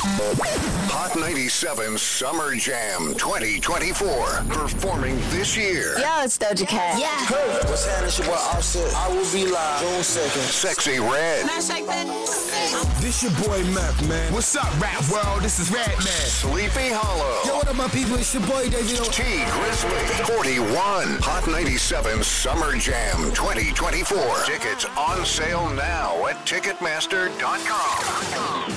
Hot 97 Summer Jam 2024. Performing this year. Yo, it's Doja Cat. Yeah. Hey, what's happening? It's your boy Offset. I will be live June 2nd. Sexy Red. This your boy Mac, man. What's up, rap world? This is Red Man. Sleepy Hollow. Yo, what up, my people? It's your boy David. T Grizzly. 41. Hot 97 Summer Jam 2024. Tickets on sale now at Ticketmaster.com.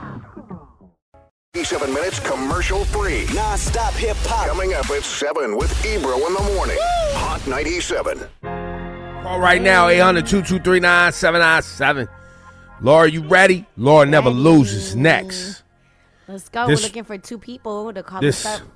7 minutes commercial free. Non-stop hip-hop. Coming up at 7 with Ebro in the morning. Woo! Hot 97. All right now, 800-223-9797. Laura, you ready? Laura never loses. Next. Let's go. We're looking for 2 people to call us up.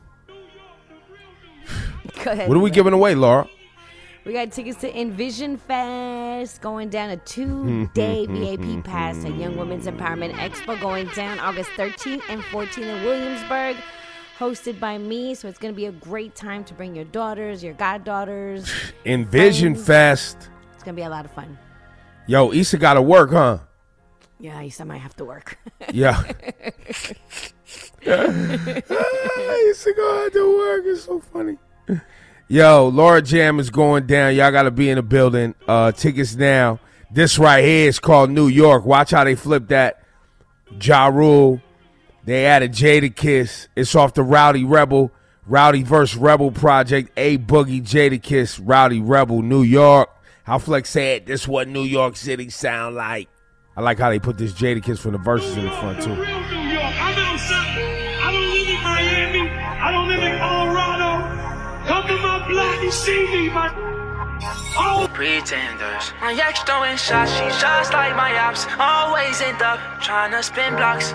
Go ahead. What are we giving away, Laura? We got tickets to Envision Fest going down, a 2-day VIP pass at Young Women's Empowerment Expo going down August 13th and 14th in Williamsburg, hosted by me. So it's going to be a great time to bring your daughters, your goddaughters. Envision Fest. It's going to be a lot of fun. Yo, Issa got to work, huh? Yeah, Issa might have to work. Yeah. Issa going to have to work. It's so funny. Yo, Laura Jam is going down. Y'all got to be in the building. Tickets now. This right here is called New York. Watch how they flip that. Ja Rule. They added Jadakiss. It's off the Rowdy vs. Rebel project. A Boogie, Jadakiss, Rowdy Rebel, New York. How Flex said, this what New York City sound like. I like how they put this Jadakiss from the verses in the front, too. Real New York. I don't live in Miami. I don't live in Colorado. Come to my block and see me, my pretenders. My ex throwing shots, she shots like my ops. Always end up trying to spin blocks.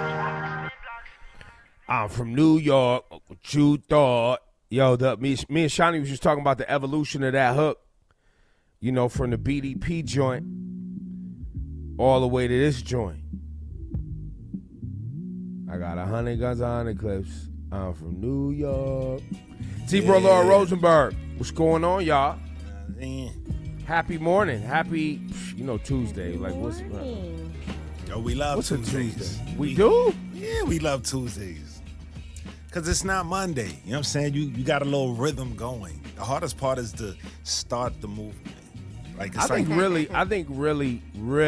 I'm from New York. What you thought? Yo, me and Shawnee was just talking about the evolution of that hook. You know, from the BDP joint all the way to this joint. I got 100 guns, 100 clips. I'm from New York. T-Bro, Laura Rosenberg. What's going on, y'all? Happy morning. Happy, Tuesday. Like, what's Yo, we love Tuesdays. Tuesday? We do? Yeah, we love Tuesdays. Because it's not Monday. You know what I'm saying? You got a little rhythm going. The hardest part is to start the movement. Like, I think really,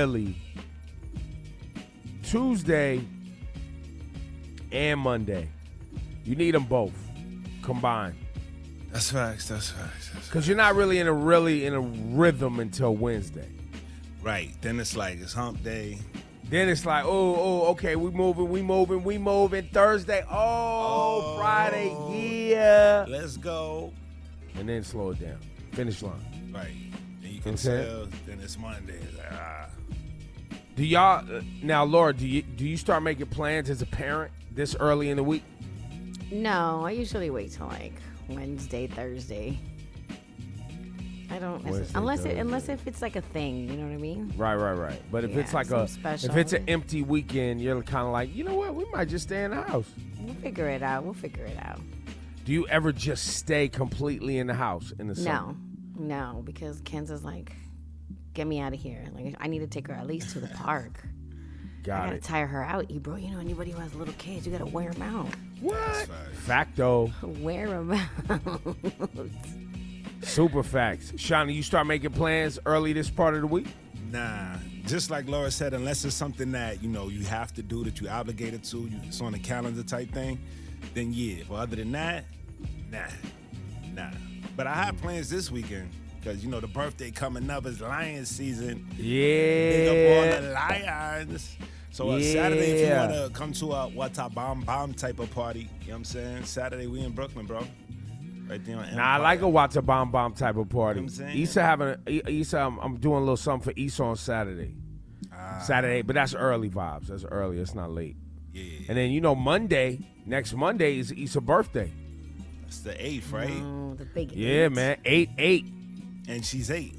Tuesday and Monday, you need them both combined. That's facts. Because you're not really in a rhythm until Wednesday. Right. Then it's like it's hump day. Then it's like, okay, we moving. Thursday, Friday, yeah. Let's go. And then slow it down. Finish line. Right. And you can tell, then it's Monday. It's like, Do y'all, now, Laura, do you start making plans as a parent this early in the week? No, I usually wait till like Wednesday, Thursday. I don't unless if it's like a thing, you know what I mean? Right. But if it's like if it's an empty weekend, you're kind of like, you know what? We might just stay in the house. We'll figure it out. Do you ever just stay completely in the house in the summer? No, because Kenza's like, get me out of here. Like, I need to take her at least to the park. I gotta tire her out, bro. You know, anybody who has little kids, you gotta wear them out. What? Facto. Wear them out. Super facts. Shawnee, you start making plans early this part of the week? Nah. Just like Laura said, unless it's something that, you have to do, that you're obligated to, it's on the calendar type thing, then yeah. But other than that, nah. But I have plans this weekend. Because, the birthday coming up is Lions season. Yeah. Big up all the Lions. So Saturday, if you want to come to a Wata Bomb type of party, you know what I'm saying? Saturday, we in Brooklyn, bro. Right there on Empire. I like a Wata Bomb type of party. You know what I'm Issa I'm doing a little something for Issa on Saturday. Saturday, but that's early vibes. That's early. It's not late. Yeah. And then, next Monday is Issa's birthday. That's the 8th, right? Oh, the big 8. Yeah, man. 8. And she's 8.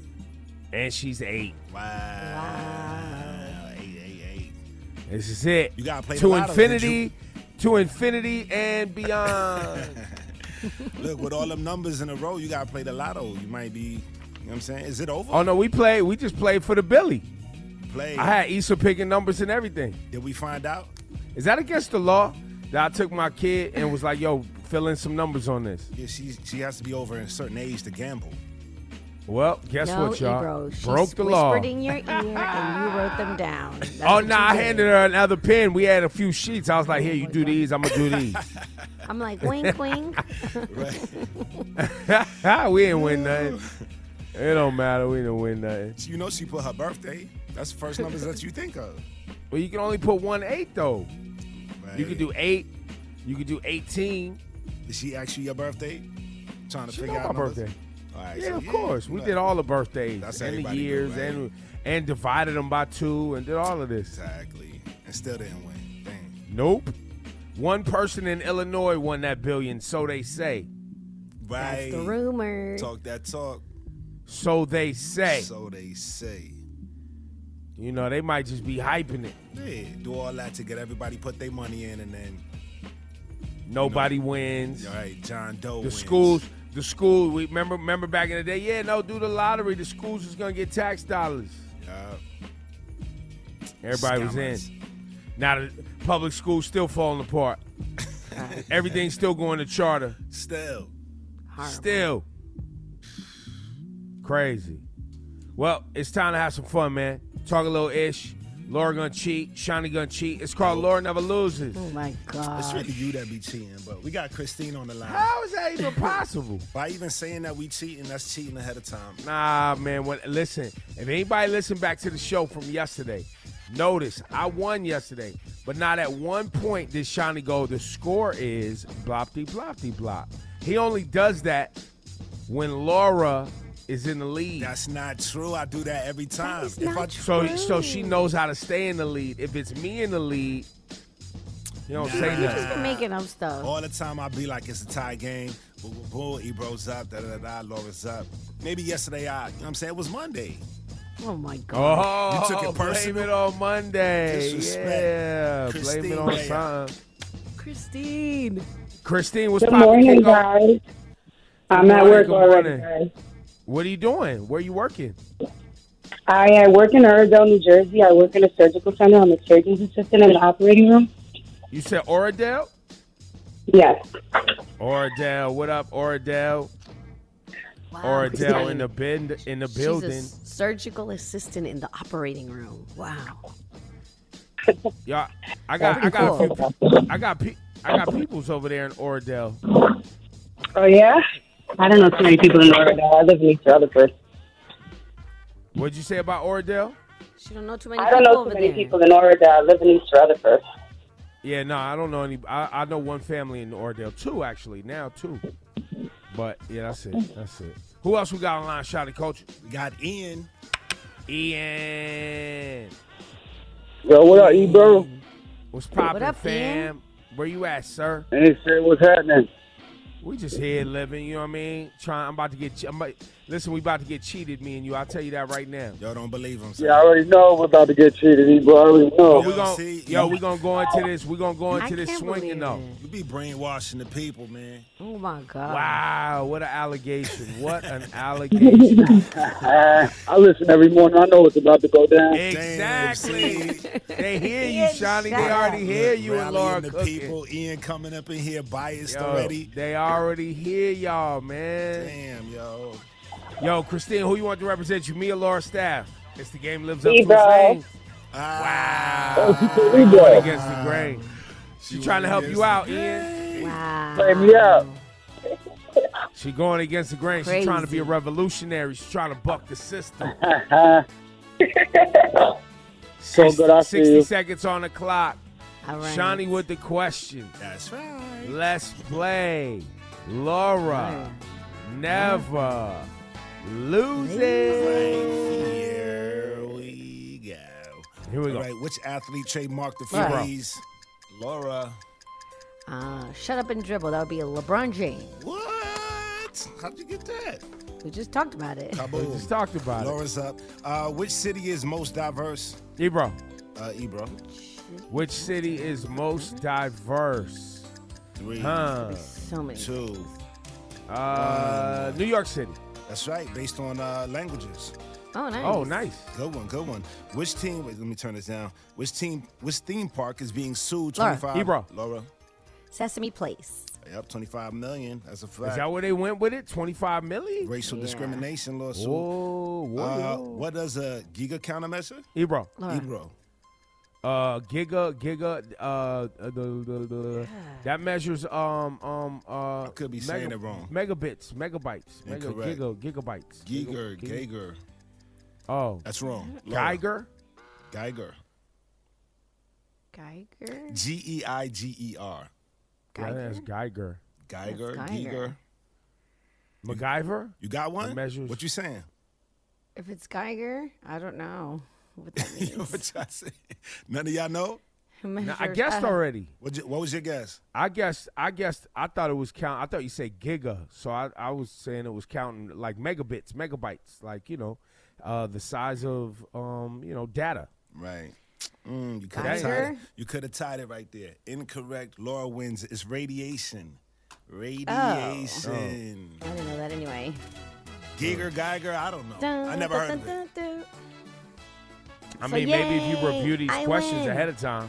Wow. 8. This is it. You gotta play to the lotto, infinity and beyond. Look, with all them numbers in a row, you gotta play the lotto. You might be, you know what I'm saying? Is it over? Oh no, we just played for the Billy. Play. I had Issa picking numbers and everything. Did we find out? Is that against the law that I took my kid and was like, yo, fill in some numbers on this? Yeah, she has to be over a certain age to gamble. Well, guess No, what, y'all? Ebro, she Broke the law. whispered in your ear and you wrote them down. That's Oh, what no, you I did. handed her another pen. We had a few sheets. I was like, here, you do these. I'm going to do these. I'm like, wink, wink. We didn't win nothing. It don't matter. We didn't win nothing. You know she put her birthday. That's the first numbers that you think of. Well, you can only put 1 8, though. Right. You could do 8. You could do 18. Did she ask you your birthday? Trying to She figure know out my numbers? birthday. All right, Yeah, so of course. We did all the birthdays That's and the everybody do, years right? and divided them by 2 and did all of this. Exactly. And still didn't win. Dang. Nope. One person in Illinois won that billion, so they say. Right. That's the rumor. Talk that talk. So they say. So they say. You know, they might just be hyping it. Yeah, do all that to get everybody put their money in, and then Nobody wins. all right, John Doe The wins. school. We remember back in the day. Yeah, no, do the lottery. The schools is gonna get tax dollars. Everybody was Scammers. in. Now the public school's still falling apart. Everything's still going to charter. Still. Horrible. Still. Crazy. Well, it's time to have some fun, man. Talk a little ish. Laura gonna cheat. Shani gonna cheat. It's called Laura Never Loses. Oh my God. It's really you that be cheating, but we got Christine on the line. How is that even possible? By even saying that we cheating, that's cheating ahead of time. Nah, man. Listen, if anybody listened back to the show from yesterday, notice I won yesterday, but not at one point did Shani go, the score is blop-de-blop-de-blop. He only does that when Laura is in the lead. That's not true. I do that every time. is not So she knows how to stay in the lead. If it's me in the lead, you don't say You just nothing. been making up stuff. All the time I be like, it's a tie game. Boo, boo, boo. Ebro's up. Da-da-da-da. Laura's up. Maybe yesterday, you know what I'm saying? It was Monday. Oh my God. Oh, You took it personal? blame it on Monday. Disrespect. Yeah, Christine, blame it on yeah. something. Christine. Christine, what's Good poppin'? morning, Kiko? guys. I'm Good at morning, work good already, morning. guys. What are you doing? Where are you working? I work in Iredell, New Jersey. I work in a surgical center. I'm a surgeon's assistant in the operating room. You said Oradell? Yes. Oradell, what up, Oradell? Wow, Oradell in Christine. the She's building. a surgical assistant in the operating room. Wow. Y'all, I got peoples over there in Oradell. Oh, yeah? I don't know too many people in Iredell. I live in East Rutherford. What'd you say about Oradell? She don't know too many I don't people know over too many there. people in Iredell. I live in East Rutherford. Yeah, no, I don't know any. I know one family in Oradell, two actually, now two. But yeah, that's it. That's it. Who else we got online, Shotty Culture? We got Ian. Ian. Yo, what up, Ebro? What's poppin', What up, fam? Ian? Where you at, sir? Hey, sir, what's happening? We just here living, you know what I mean? I'm about to get. Listen, we about to get cheated, me and you. I'll tell you that right now. Y'all don't believe him. Yeah, I already know we're about to get cheated, Ebro. I already know. We gonna go into this. We gonna go into this can't swinging believe though. it. You be brainwashing the people, man. Oh my God. Wow, what an allegation! What an allegation! I listen every morning. I know what's about to go down. Exactly. They hear you, Ian, Shani. They shut already hear you and Rallying Laura the cooking. people. Ian coming up in here biased Yo, already. they already hear y'all, man. Damn, yo. Yo, Christine, who you want to represent you, me or Laura Staff? It's the game lives up to its Ebro. name. Ah. Wow. Going against the grain. She trying to help you out, Ian. Wow. Play me out. She going against the grain. She's trying to be a Crazy. revolutionary. She's trying to buck the system. So good, I see 60 you. seconds on the clock. All right. Shawnee with the question. That's right. Let's play. Laura never loses. Here we go. Here we All go. right, which athlete trademarked the Right. phrase? Laura. Shut up and dribble. That would be a LeBron James. What? How'd you get that? We just talked about it. We Kaboom. just talked about Laura's up. Which city is most diverse? it. Ebro, Ebro. which city is most diverse? 3, So many. 2. New York City. That's right, based on languages. Oh, nice. Oh, nice. Good one, good one. Which team? Wait, let me turn this down. Which theme park is being sued? Laura. 25. Ebro. Laura. Sesame Place. Yep, 25 million. That's a fact. Is that where they went with it? 25 million? Racial discrimination lawsuit. Whoa. What does a giga counter measure? Ebro. Laura. Ebro. Giga, that measures I could be saying it wrong. Megabits, megabytes, Incorrect. gigabytes. Geiger. Oh, That's wrong. Laura. Geiger. Geiger? Geiger. Yeah, that's Geiger. Geiger. That's Geiger. MacGyver. You got one? It measures. What you saying? If it's Geiger, I don't know what that means. What y'all say? None of y'all know? Now, I guessed already. What was your guess? I guessed. I thought it was count. I thought you said giga, so I was saying it was counting like megabits, megabytes, like the size of data. Right. You could Geiger? have tied it right there. Incorrect. Laura wins. It's radiation. I Radiation. didn't know that anyway. Geiger. I don't know. I never heard of it. I So mean, maybe if you yay, review these I questions win. ahead of time.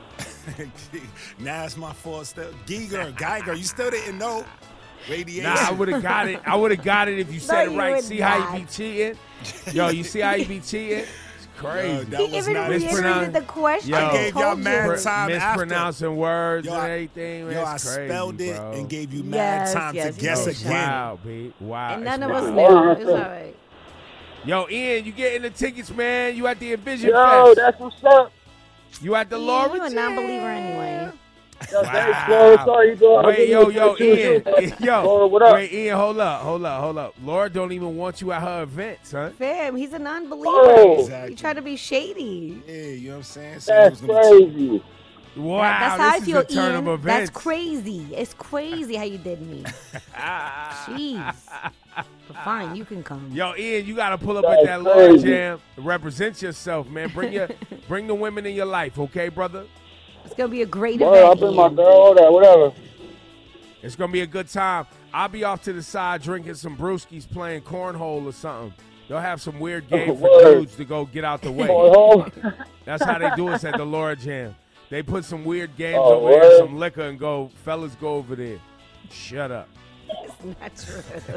Now it's my fault still. Geiger. You still didn't know. Radiation. Nah, I would have got it. I would have got it if you said No, it you right. would See how not. you be cheating? Yo, you see how you be cheating? It's crazy. That He was even not reiterated the question. Yo. I I gave y'all told you. mad time mispronouncing words Yo, and I- everything. Man, Yo, I it's crazy, spelled it bro. and gave you mad Yes, time yes, to you guess did. again. Wow, B. Wow. And it's none of us wild. knew. It's all right. Yo, Ian, you getting the tickets, man? You at the Envision Yo, Fest? that's what's up. You at the Ian, Laura you a non-believer anyway. Yo, thanks, Laura. Sorry, bro. Wait, yo, Ian. Yo, Laura, what up? wait, Ian, hold up. Laura don't even want you at her event, son. Fam, he's a non-believer. Oh. Exactly. You try to be shady. Yeah, you know what I'm saying? That's crazy. Wow, That's how I this feel, is a turn Ian. of That's events. crazy. It's crazy how you did me. Jeez. But fine, you can come. Yo, Ian, you gotta pull up That's at that Laura crazy. Jam. Represent yourself, man. Bring the women in your life, okay, brother? It's gonna be a great Bro, I'll event. bring my Ian. girl, all that, whatever. It's gonna be a good time. I'll be off to the side drinking some brewskis, playing cornhole or something. They'll have some weird game for Word. dudes to go get out the way. Going home. That's how they do us at the Laura Jam. They put some weird games Oh, over there, word. some liquor, and go, fellas, go over there. Shut up. It's not true.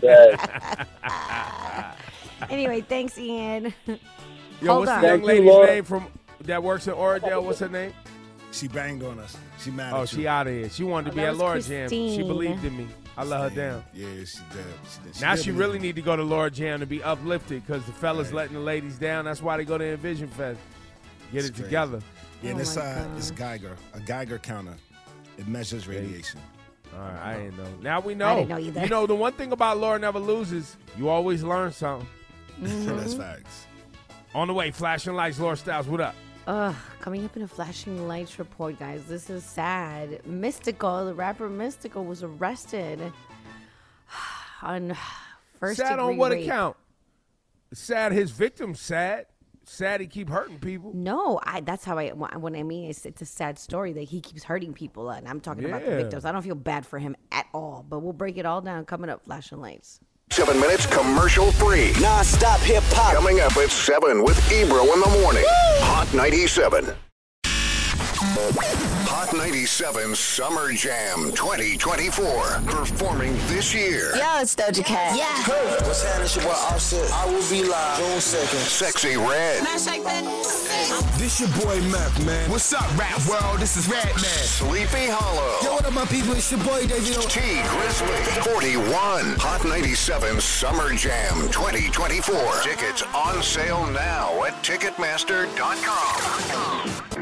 Yeah. Anyway, thanks, Ian. Yo, Hold what's on. the young Thank you, lady's Laura. name from that works in Oradell? What's her name? She banged on us. She mad Oh, at she you. out of here. She wanted to Oh, be that at was Laura Jam. She Christine. believed in me. I let her down. Yeah, she did. Now did she believe really me. need to go to Laura Jam to be uplifted because the fellas Right. letting the ladies down. That's why they go to Envision Fest. Get It's it crazy. together. Yeah, Oh this my God. is Geiger, a Geiger counter. It measures radiation. All right, I didn't know. Now we know. I didn't know either. You know, the one thing about Laura Never Loses, you always learn something. That's facts. On the way, flashing lights, Laura Styles, what up? Coming up in a flashing lights report, guys. This is sad. Mystical, the rapper Mystical, was arrested on first Sad degree on what rape. account? Sad his victim's sad. Sad he keep hurting people. No, that's how when I mean it's a sad story that he keeps hurting people, and I'm talking about the Yeah. victims. I don't feel bad for him at all, but we'll break it all down coming up. Flashing lights. 7 minutes commercial free. Non-stop hip-hop. Coming up at 7 with Ebro in the morning. Hot 97. Hot 97 Summer Jam 2024. Performing this year. Yo, it's Doja Cat. Yeah. What's happening? It's your boy Offset. I will be live June 2nd. Sexy Red. This your boy Mac, man. What's up, rap world? This is Red Man. Sleepy Hollow. Yo, what up, my people? It's your boy David. T Grizzly. 41. Hot 97 Summer Jam 2024. Tickets on sale now at Ticketmaster.com.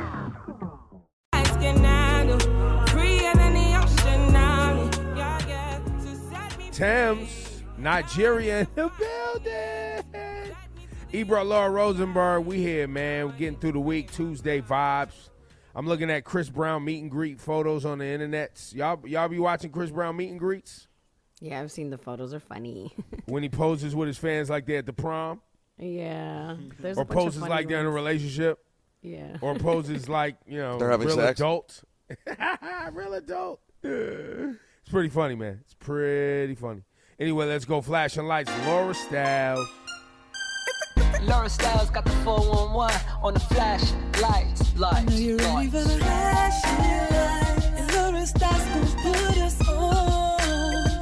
Thames, Nigeria in the building. Ebro, Laura Rosenberg, we here, man. We're getting through the week, Tuesday vibes. I'm looking at Chris Brown meet and greet photos on the internet. Y'all be watching Chris Brown meet and greets? Yeah, I've seen the photos. Are funny. When he poses with his fans like they're at the prom? Yeah. There's Or a bunch of poses funny like they're in a ones. relationship? Yeah. Or poses like, They're having real sex. adult? Real adult. It's pretty funny, man. It's pretty funny. Anyway, let's go flashing lights. Laura Styles. Laura Styles got the 411 on the flash lights. Lights. You're ready for the flashing lights, and Laura Styles gonna put us on.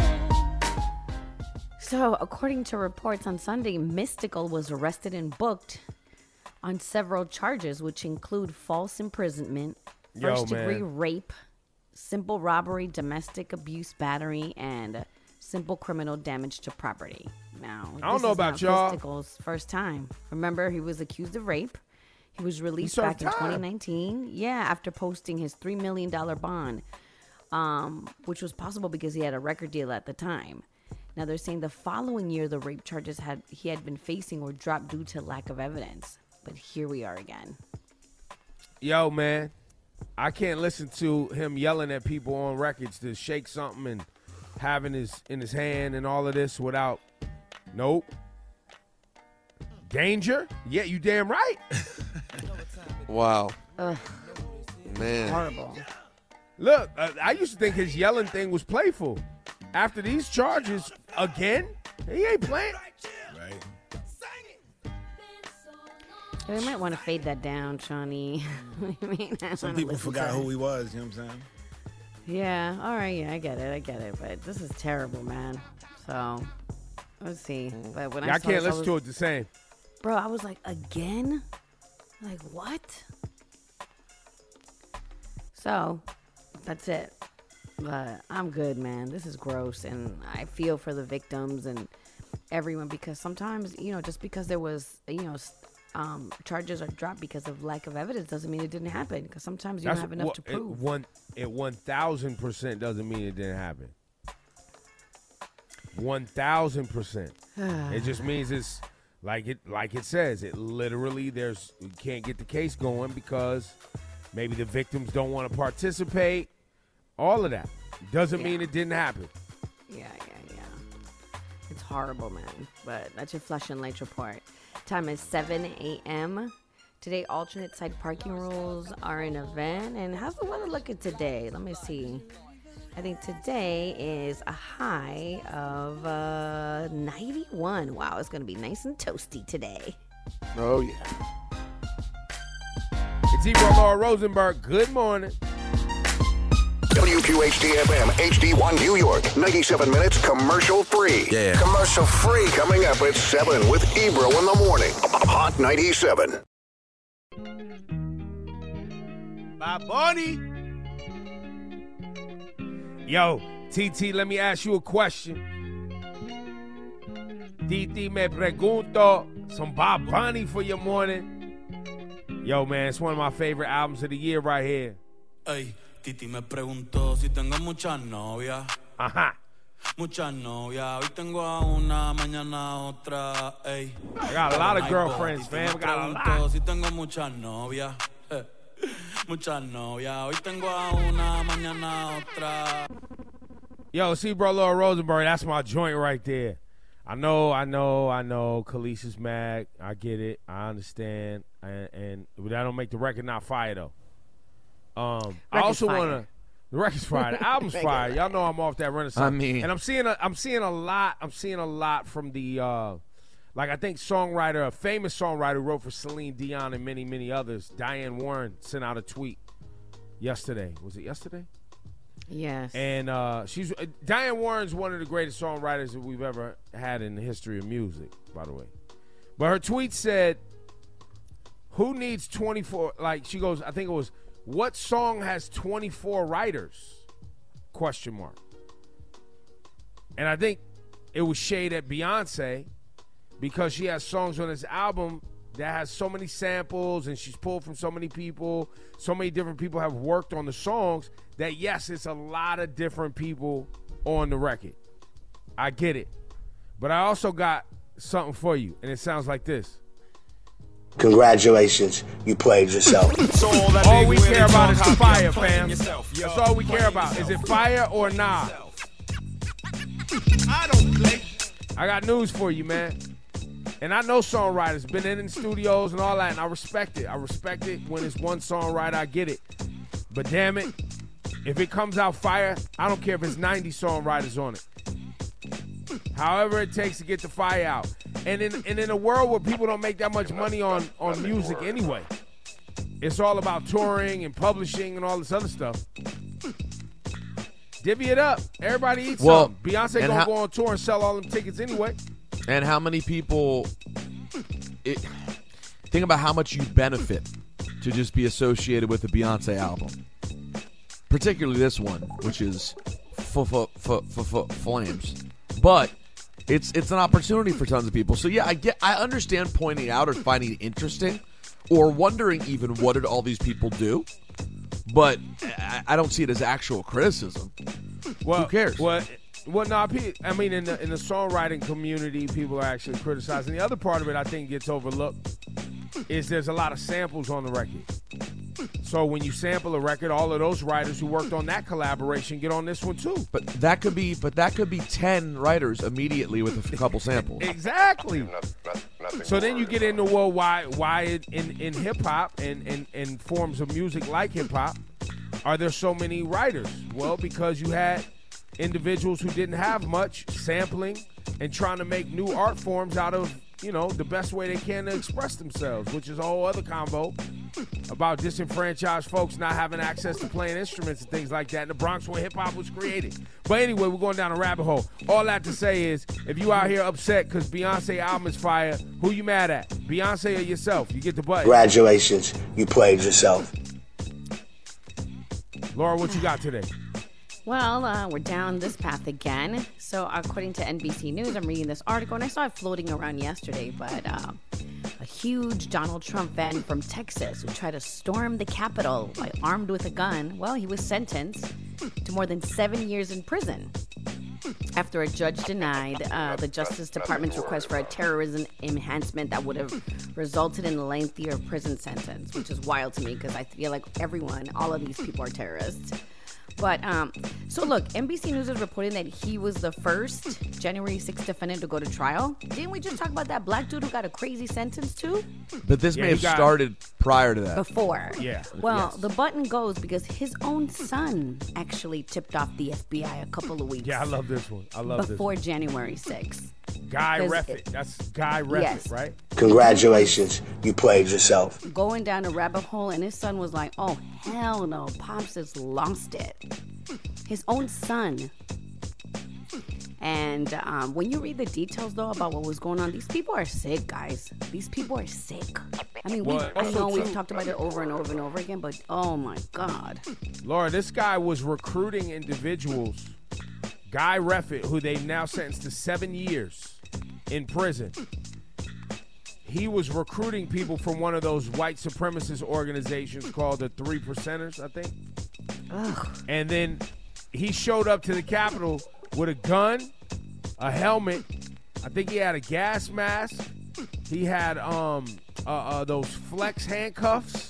So, according to reports on Sunday, Mystical was arrested and booked on several charges, which include false imprisonment, first-degree rape, simple robbery, domestic abuse, battery, and simple criminal damage to property. Now, I don't know about y'all. Mystical's first time. Remember, he was accused of rape. He was released back in 2019. Yeah, after posting his $3 million bond, which was possible because he had a record deal at the time. Now, they're saying the following year, the rape charges he had been facing were dropped due to lack of evidence. But here we are again. Yo, man, I can't listen to him yelling at people on records to shake something and having in his hand and all of this without, nope. Danger? Yeah, you damn right. Wow. Ugh. Man. Horrible. Look, I used to think his yelling thing was playful. After these charges, again, he ain't playing. Right. We might want to fade that down, Shawnee. Some people forgot who he was, you know what I'm saying? Yeah, all right, yeah, I get it. But this is terrible, man. So, let's see. But when I can't listen to it the same. Bro, I was like, again? Like, what? So, that's it. But I'm good, man. This is gross, and I feel for the victims and everyone because sometimes, just because there was, charges are dropped because of lack of evidence doesn't mean it didn't happen. Because sometimes you don't have enough to prove. It 1,000% doesn't mean it didn't happen. 1,000%. It just means it's like it says. It literally you can't get the case going because maybe the victims don't want to participate. All of that doesn't mean it didn't happen. Yeah. It's horrible, man. But that's your Flush and Lights report. Time is 7 a.m. Today, alternate side parking rules are in event. And how's the weather looking today? Let me see. I think today is a high of 91. Wow, it's going to be nice and toasty today. Oh, yeah. It's Ebro Laura Rosenberg. Good morning. WQHD-FM, HD1 New York, 97 minutes commercial free. Yeah. Commercial free coming up at 7 with Ebro in the morning. Hot 97. Bye, Bunny. Yo, TT, let me ask you a question. Titi me pregunto, some Bob Bunny for your morning. Yo, man, it's one of my favorite albums of the year right here. Hey. Titi me preguntó si tengo muchas novias. Ajá. Muchas novias. Hoy tengo a una, mañana otra. Ey. I got a lot of girlfriends, fam. I got a lot. Si tengo muchas novias. Muchas novias. Hoy tengo a una, mañana otra. Yo, see, bro, Laura Rosenberg, that's my joint right there. I know. Kalisha's mad. I get it. I understand. And that don't make the record not fire, though. I also want to. The record's fire. The album's fire. Y'all know I'm off that Renaissance. I mean, and I'm seeing a lot from the I think a famous songwriter who wrote for Celine Dion and many, many others. Diane Warren sent out a tweet yesterday. Was it yesterday? Yes. And Diane Warren's one of the greatest songwriters that we've ever had in the history of music, by the way. But her tweet said, "Who needs 24?" She goes, I think it was, "What song has 24 writers?" ? And I think it was shade at Beyonce because she has songs on this album that has so many samples and she's pulled from so many people. So many different people have worked on the songs that, yes, it's a lot of different people on the record. I get it. But I also got something for you, and it sounds like this. Congratulations, you played yourself. All we care about is fire, fam. That's all we care about. Is it fire or nah? I don't play. I got news for you, man. And I know songwriters, been in studios and all that, and I respect it. I respect it when it's one songwriter, I get it. But damn it, if it comes out fire, I don't care if it's 90 songwriters on it. However it takes to get the fire out. And in a world where people don't make that much money on music anyway, it's all about touring and publishing and all this other stuff. Divvy it up. Everybody eats some. Beyonce gonna go on tour and sell all them tickets anyway. And how many people... think about how much you benefit to just be associated with the Beyonce album. Particularly this one, which is Flames. But it's an opportunity for tons of people. So yeah, I understand pointing out or finding it interesting or wondering even what did all these people do. But I don't see it as actual criticism. Well, who cares? Well, no, I mean, in the songwriting community, people are actually criticizing. The other part of it I think gets overlooked is there's a lot of samples on the record. So when you sample a record, all of those writers who worked on that collaboration get on this one too. But that could be 10 writers immediately with a couple samples. Exactly. So then you get into why in hip hop and forms of music like hip hop are there so many writers? Well, because you had individuals who didn't have much sampling and trying to make new art forms out of, the best way they can to express themselves, which is a whole other combo about disenfranchised folks not having access to playing instruments and things like that in the Bronx where hip-hop was created. But anyway, we're going down a rabbit hole. All that to say is, if you out here upset because Beyonce album is fire, who you mad at? Beyonce or yourself? You get the button. Congratulations, you played yourself. Laura, what you got today? Well, we're down this path again. So according to NBC News, I'm reading this article, and I saw it floating around yesterday, but a huge Donald Trump fan from Texas who tried to storm the Capitol while armed with a gun, well, he was sentenced to more than 7 years in prison after a judge denied the Justice Department's request for a terrorism enhancement that would have resulted in a lengthier prison sentence, which is wild to me because I feel like all of these people are terrorists. But, so look, NBC News is reporting that he was the first January 6th defendant to go to trial. Didn't we just talk about that black dude who got a crazy sentence too? But this may have started prior to that. Before. Yeah. Well, the button goes because his own son actually tipped off the FBI a couple of weeks. Yeah, I love this one. Before January 6th. Guy Reffitt. That's Guy Reffitt, yes. Right? Congratulations, you played yourself. Going down a rabbit hole, and his son was like, oh, hell no, Pops has lost it. His own son. And when you read the details, though, about what was going on, these people are sick, guys. These people are sick. I mean, I know we've talked about it over and over and over again, but oh, my God. Laura, this guy was recruiting individuals. Guy Reffitt, who they've now sentenced to 7 years in prison. He was recruiting people from one of those white supremacist organizations called the Three Percenters, I think. Ugh. And then he showed up to the Capitol with a gun, a helmet. I think he had a gas mask. He had those flex handcuffs.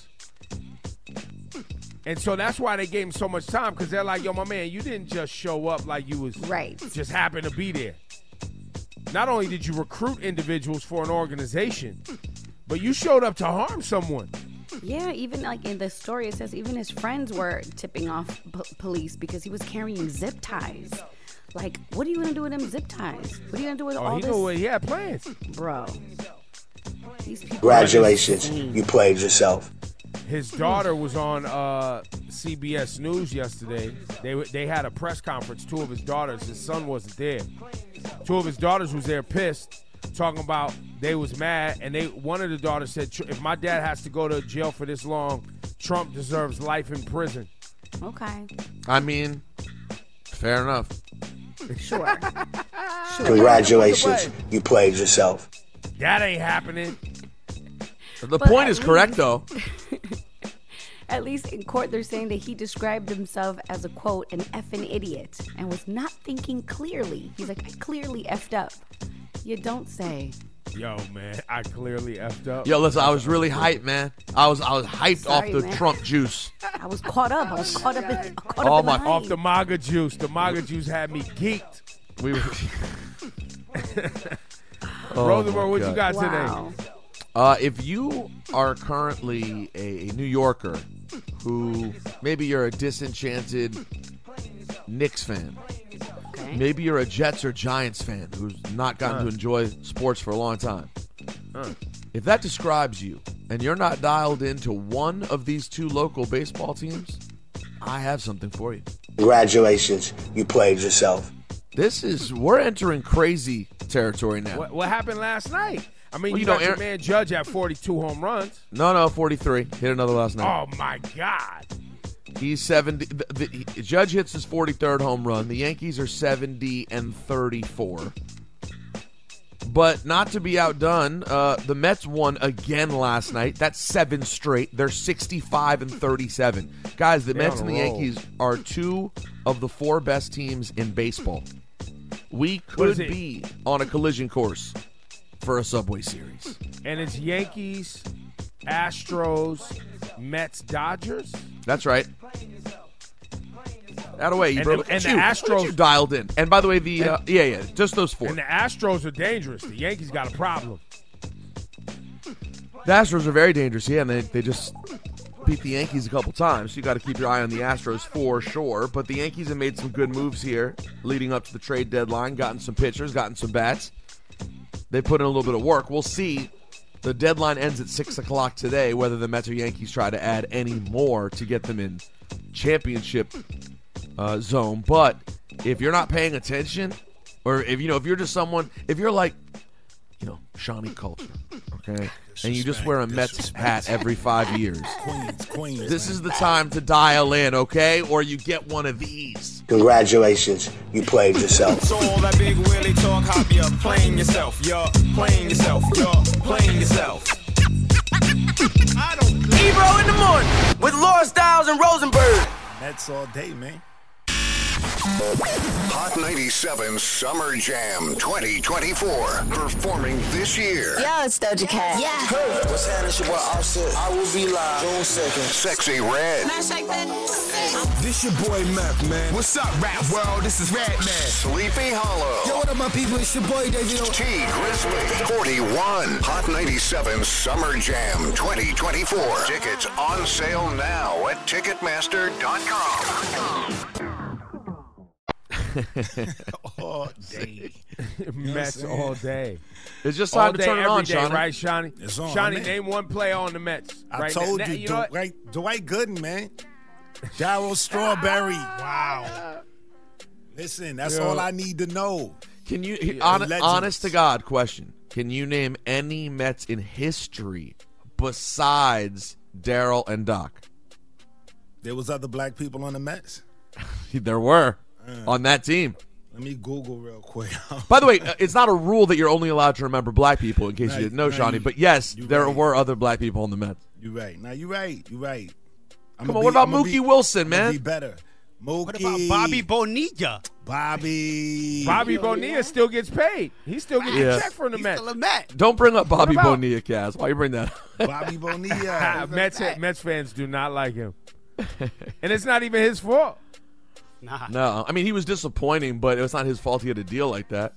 And so that's why they gave him so much time, because they're like, yo, my man, you didn't just show up like you was just happened to be there. Not only did you recruit individuals for an organization, but you showed up to harm someone. Yeah, even like in the story, it says even his friends were tipping off police because he was carrying zip ties. Like, what are you going to do with them zip ties? What are you going to do with all this? He had plans. Bro. These people Congratulations, you played yourself. His daughter was on CBS News yesterday. They had a press conference, two of his daughters. His son wasn't there. Two of his daughters was there pissed, talking about they was mad, and one of the daughters said, if my dad has to go to jail for this long, Trump deserves life in prison. Okay. I mean, fair enough. Sure. Congratulations, you played yourself. That ain't happening. The point is correct, though. At least in court, they're saying that he described himself as a, quote, an effing idiot and was not thinking clearly. He's like, I clearly effed up. You don't say. Yo, man, I clearly effed up. Yo, listen, I was really hyped, man. I was hyped off the Trump juice. I was caught up. I was caught up in off the MAGA juice. The MAGA juice had me geeked. We were. Rosenberg, what you got today? If you are currently a New Yorker who maybe you're a disenchanted Knicks fan, Okay. Maybe you're a Jets or Giants fan who's not gotten to enjoy sports for a long time. If that describes you and you're not dialed into one of these two local baseball teams, I have something for you. Congratulations, you played yourself. We're entering crazy territory now. What happened last night? I mean, Well, you you know, got your Aaron- man Judge at 42 home runs. No, 43. Hit another last night. Oh, my God. He's 70. Judge hits his 43rd home run. The Yankees are 70 and 34. But not to be outdone, the Mets won again last night. That's 7 straight. They're 65 and 37. Guys, the They're Mets on and a the roll. Yankees are 2 of the 4 best teams in baseball. We What is could it? be on a collision course for a Subway Series. And it's Yankees, Astros, Mets, Dodgers. That's right. That away, you And bro. the- and the Look at Astros- you dialed in. And by the way, yeah, just those 4. And the Astros are dangerous. The Yankees got a problem. The Astros are very dangerous, yeah, and they just beat the Yankees a couple times. So you got to keep your eye on the Astros for sure. But the Yankees have made some good moves here leading up to the trade deadline, gotten some pitchers, gotten some bats. They put in a little bit of work. We'll see. The deadline ends at 6 o'clock today, whether the Mets or Yankees try to add any more to get them in championship zone. But if you're not paying attention, or if you're just someone, if you're like, Shawnee culture, okay, and you just wear a Mets hat every 5 years, Queens. this is the time to dial in, okay, or you get one of these. Congratulations, you played yourself. So all that big Willie talk, hop, you're playing yourself. You're playing yourself. You're playing yourself. Ebro in the morning with Laura Styles and Rosenberg. Mets all day, man. Hot 97 Summer Jam 2024. Performing this year. Yo, it's Doja Cat. Yeah. Hey, what's happening? It's your boy Offset. I will be live June 2nd. Sexy Red. Can I shake that? This your boy Mac, man. What's up, rap world? This is Red Man. Sleepy Hollow. Yo, what up, my people? It's your boy David. T Grizzly. 41. Hot 97 Summer Jam 2024. Tickets on sale now at Ticketmaster.com. All day. Mets all day. It's just All time to day, turn it every on, day, Shawnee. right, Shawnee? It's on, Shawnee, man. name one player on the Mets. I right told now. you, You know what? Dwight Gooden, man. Darryl Strawberry. Wow. Listen, that's all I need to know. Can you, Legends. honest to God question, can you name any Mets in history besides Daryl and Doc? There was other black people on the Mets? There were on that team. Let me Google real quick. By the way, it's not a rule that you're only allowed to remember black people, in case you didn't know, Right, Shawnee. right. But yes, You're there right. were other black people on the Mets. You're right. Now, you're right. You're right. Come on, what about Mookie Wilson, man? Be better. Mookie. What about Bobby Bonilla? Bobby Bonilla still gets paid. He still gets Yeah. a check from the Mets. Still a Met. Don't bring up Bobby What about- Bonilla, Kaz. Why you bring that up? Bobby Bonilla. Mets fans do not like him. And it's not even his fault. Nah. No, I mean, he was disappointing, but it's not his fault he had a deal like that.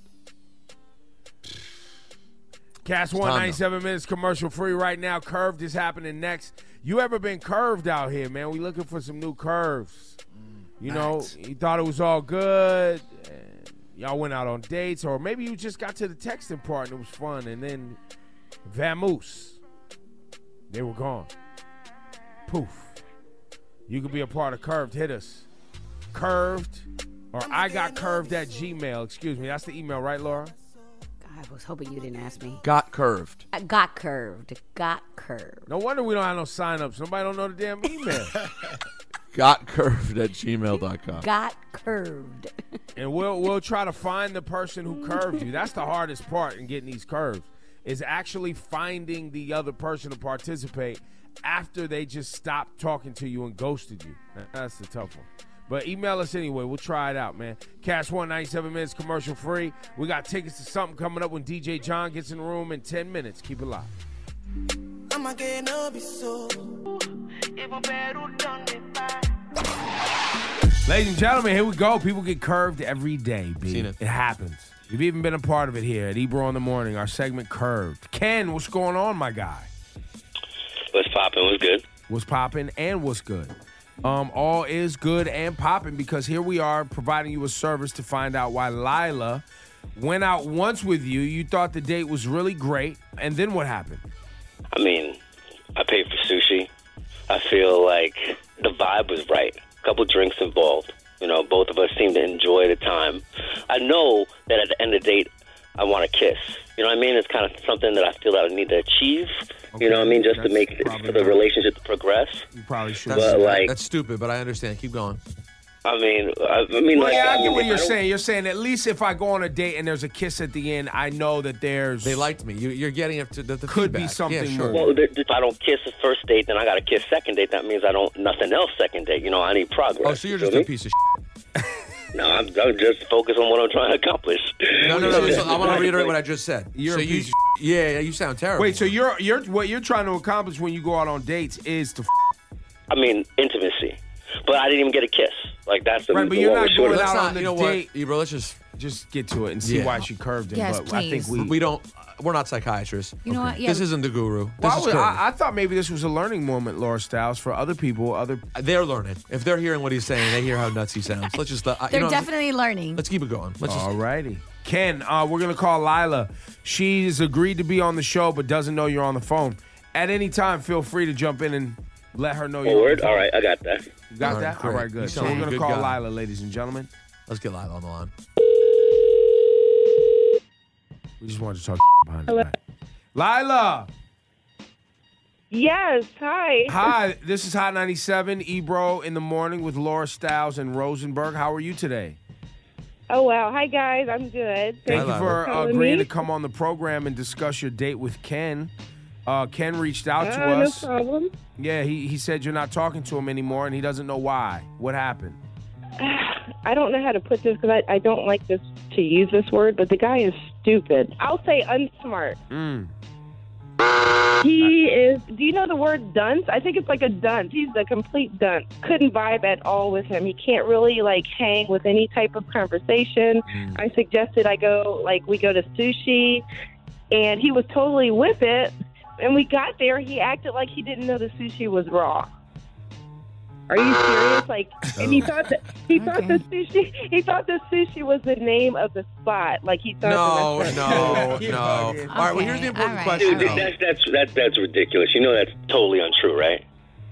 Cast time 197 minutes commercial free right now. Curved is happening next. You ever been curved out here, man? We looking for some new curves. You know, you thought it was all good. And y'all went out on dates, or maybe you just got to the texting part and it was fun, and then vamoose, they were gone. Poof. You could be a part of Curved. Hit us. Curved, or I got curved at Gmail. Excuse me. That's the email, right, Laura? I was hoping you didn't ask me. Got curved. I got curved. Got curved. No wonder we don't have no sign-ups. Nobody don't know the damn email. Got curved at gmail.com. Got curved. And we'll try to find the person who curved you. That's the hardest part in getting these curves, is actually finding the other person to participate after they just stopped talking to you and ghosted you. That's the tough one. But email us anyway. We'll try it out, man. Cash 197 minutes commercial free. We got tickets to something coming up when DJ John gets in the room in 10 minutes. Keep it live. Ladies and gentlemen, here we go. People get curved every day, B. Seen it. It happens. You've even been a part of it here at Ebro in the Morning, our segment Curved. Ken, what's going on, my guy? What's poppin'? What's good? What's popping and what's good? all is good and popping because here we are providing you a service to find out why Lila went out once with you. You thought the date was really great, and then what happened? I mean, I paid for sushi. I feel like the vibe was right. A couple drinks involved. You know, both of us seemed to enjoy the time. I know that at the end of the date, I want a kiss. You know what I mean? It's kind of something that I feel that I need to achieve. Okay, you know what I mean? Just to make for the relationship to progress. You probably should. That's stupid, but I understand. Keep going. I mean, well, like, yeah, I get what you're saying. You're saying at least if I go on a date and there's a kiss at the end, I know that they liked me. You're getting it to the could feedback. be something more. Well, if I don't kiss the first date, then I got to kiss second date. That means I don't nothing else second date. You know, I need progress. Oh, so you're just a piece of shit. No, I'm just focused on what I'm trying to accomplish. No. So I want to reiterate what I just said. You're a piece of yeah, you sound terrible. Wait, so what you're trying to accomplish when you go out on dates is to I mean, intimacy. But I didn't even get a kiss. Like, that's the right, but you're not going out on the you know date. What, Ebro, let's just get to it and see why she curved him. Yes, but I think we're not psychiatrists. You know what? Yeah. This isn't the guru. I thought maybe this was a learning moment, Laura Styles, for other people. They're learning. If they're hearing what he's saying, they hear how nuts he sounds. Let's just. They're definitely learning. Let's keep it going. All righty. Ken, we're going to call Lila. She's agreed to be on the show, but doesn't know you're on the phone. At any time, feel free to jump in and let her know you're on the phone. All right, I got that. You got that? All right, good. So we're going to call Lila, ladies and gentlemen. Let's get Lila on the line. We just wanted to talk behind the back. Lila! Yes, hi. Hi, this is Hot 97, Ebro in the morning with Laura Styles and Rosenberg. How are you today? Oh, wow. Hi, guys. I'm good. Thank you for agreeing to come on the program and discuss your date with Ken. Ken reached out to us. No problem. Yeah, he said you're not talking to him anymore, and he doesn't know why. What happened? I don't know how to put this because I don't like this to use this word, but the guy is stupid. I'll say unsmart. He is, do you know the word dunce? I think it's like a dunce. He's a complete dunce. Couldn't vibe at all with him. He can't really hang with any type of conversation. I suggested we go to sushi, and he was totally with it. And we got there, he acted like he didn't know the sushi was raw. Are you serious? And he thought the sushi was the name of the spot. He thought. No. All right. Well, here's the important question. Dude, that's ridiculous. You know that's totally untrue, right?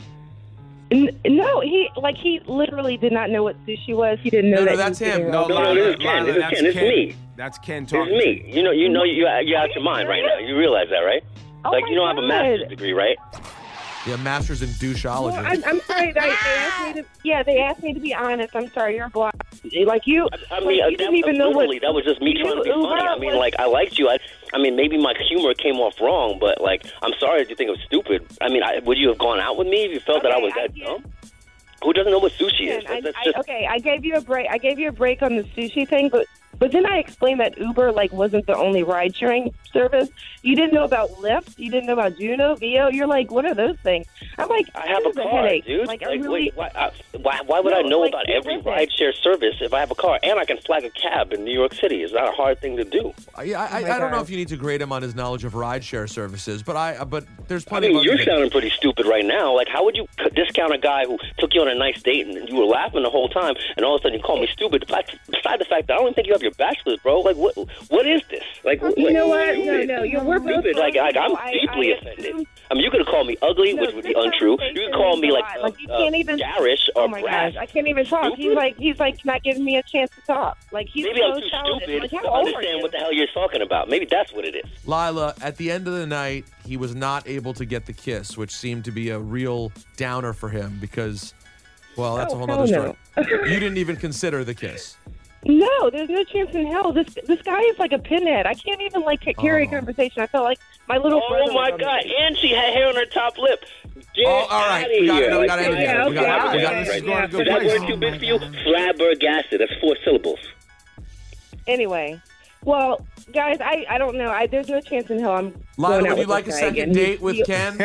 No, he literally did not know what sushi was. He didn't know that. No, that's him. No, this is Ken. It's me. That's Ken talking. It's me. You know, you're out your mind right now. You realize that, right? Oh you don't have a master's degree, right? Yeah, master's in doucheology. Well, I'm sorry. They asked me to be honest. I'm sorry, you're blocked. You didn't even know what. That was just me trying to be funny. I mean, I liked you. Maybe my humor came off wrong, but I'm sorry if you think it was stupid. I mean, would you have gone out with me if you felt that I was that dumb? Who doesn't know what sushi is? Okay, I gave you a break. I gave you a break on the sushi thing, but then I explained that Uber wasn't the only ride sharing service. You didn't know about Lyft. You didn't know about Juno, Vio. You're like, what are those things? I'm like, I have a car, headache. dude. Really, why would I know about every ride share service if I have a car and I can flag a cab in New York City? It's not a hard thing to do. Yeah, I don't know if you need to grade him on his knowledge of ride share services, but there's plenty. You're sounding pretty stupid right now. How would you discount a guy who took you on a nice date and you were laughing the whole time, and all of a sudden you call me stupid? Beside the fact that I don't even think you have your bachelor's, bro. What is this? You know what? No, we're both stupid. I'm deeply offended. I mean, you could have called me ugly, which would be untrue. You could call me you can't even garish or oh my brash. gosh, I can't even talk. Stupid? He's not giving me a chance to talk. He's maybe so I'm too childish. stupid to understand what the hell you're talking about. Maybe that's what it is. Lila, at the end of the night, he was not able to get the kiss, which seemed to be a real downer for him because, well, that's a whole other story. You didn't even consider the kiss. No, there's no chance in hell. This guy is like a pinhead. I can't even carry a conversation. I felt like my little brother. Oh my God! And she had hair on her top lip. Get all right. We got it. We got it. Is that word too big for you? Flabbergasted. That's 4 syllables. Anyway, well, guys, I don't know. There's no chance in hell I'm Lila, going out would you with like a second date with Ken?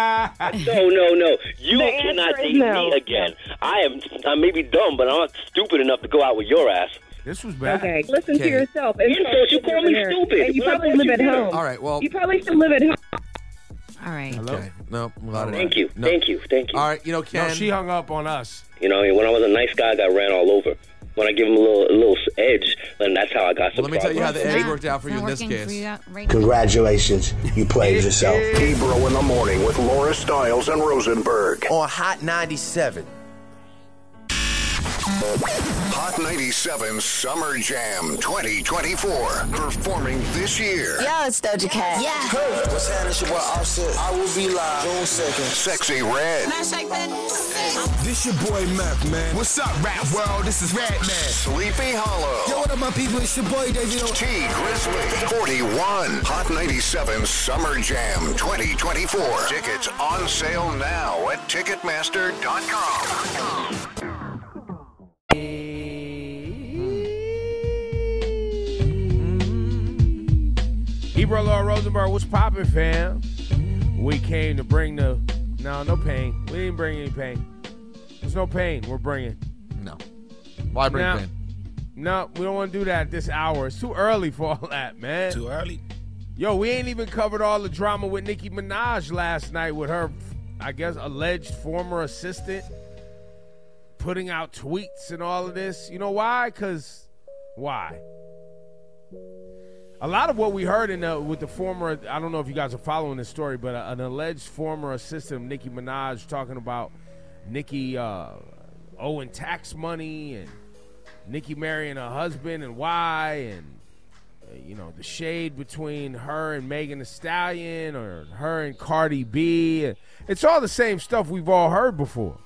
No. You cannot date me again. I may be dumb, but I'm not stupid enough to go out with your ass. This was bad. Okay, listen to yourself. You call me stupid. And you probably live at home. All right, well. You probably still live at home. All right. Hello? Okay. No, without it. Thank you. No. Thank you. All right, Ken. No, she hung up on us. When I was a nice guy, I got ran all over. When I give him a little edge, then that's how I got some Let me tell you how the progress. edge worked out for you in this case. Congratulations, you played yourself. Ebro in the morning with Laura Stiles and Rosenberg. On Hot 97. Hot 97 Summer Jam 2024. Performing this year. Yo, it's Doja Cat. Yeah. Hey, what's happening? It's your boy Offset. I will be live June 2nd. Sexy Red. This your boy Meth, man. What's up, rap world? This is Red Man. Sleepy Hollow. Yo, what up, my people? It's your boy David. T Grizzly. 41. Hot 97 Summer Jam 2024. Tickets on sale now at Ticketmaster.com. Ebro, Laura Rosenberg, what's poppin', fam? We came to bring no pain. We didn't bring any pain. There's no pain we're bringing. No. Why bring pain? No, we don't want to do that this hour. It's too early for all that, man. Too early? Yo, we ain't even covered all the drama with Nicki Minaj last night with her, I guess, alleged former assistant putting out tweets and all of this. You know why? Because why? A lot of what we heard with the former, I don't know if you guys are following this story, but an alleged former assistant of Nicki Minaj talking about Nicki owing tax money and Nicki marrying her husband and why, and the shade between her and Megan Thee Stallion or her and Cardi B. It's all the same stuff we've all heard before.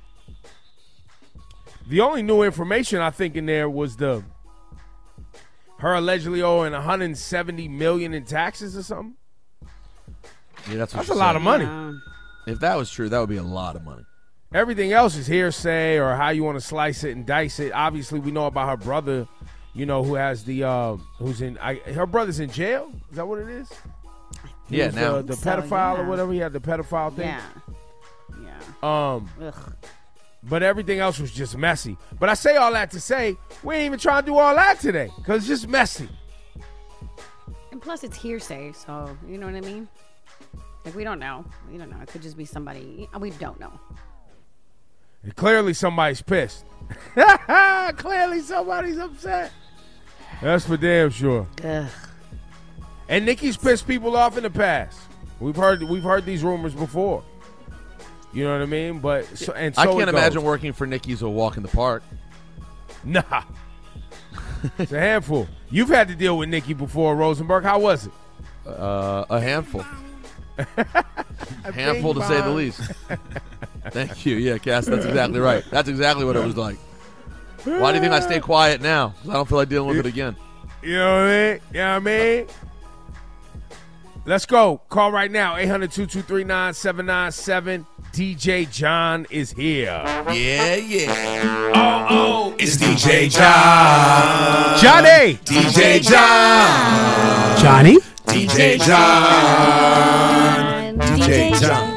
The only new information I think in there was her allegedly owing $170 million in taxes or something. Yeah, that's a lot of money. If that was true, that would be a lot of money. Everything else is hearsay or how you want to slice it and dice it. Obviously, we know about her brother, who has her brother's in jail. Is that what it is? Yeah, now the pedophile or whatever. He had the pedophile thing. Yeah. But everything else was just messy. But I say all that to say we ain't even trying to do all that today because it's just messy. And plus, it's hearsay, so you know what I mean. Like we don't know. It could just be somebody. We don't know. Clearly, somebody's pissed. Clearly, somebody's upset. That's for damn sure. Ugh. And Nicki's pissed people off in the past. We've heard these rumors before. You know what I mean? But I can't imagine working for Nicki's a walk in the park. Nah, it's a handful. You've had to deal with Nicki before, Rosenberg. How was it? A handful. Handful to say the least. Thank you. Yeah, Cass, that's exactly right. That's exactly what it was like. Why do you think I stay quiet now? 'Cause I don't feel like dealing with it again. You know what I mean? You know what I mean? Let's go. Call right now, 800-223-9797. DJ John is here. Yeah. Oh, it's DJ John. Johnny. DJ John. Johnny. DJ John. DJ John.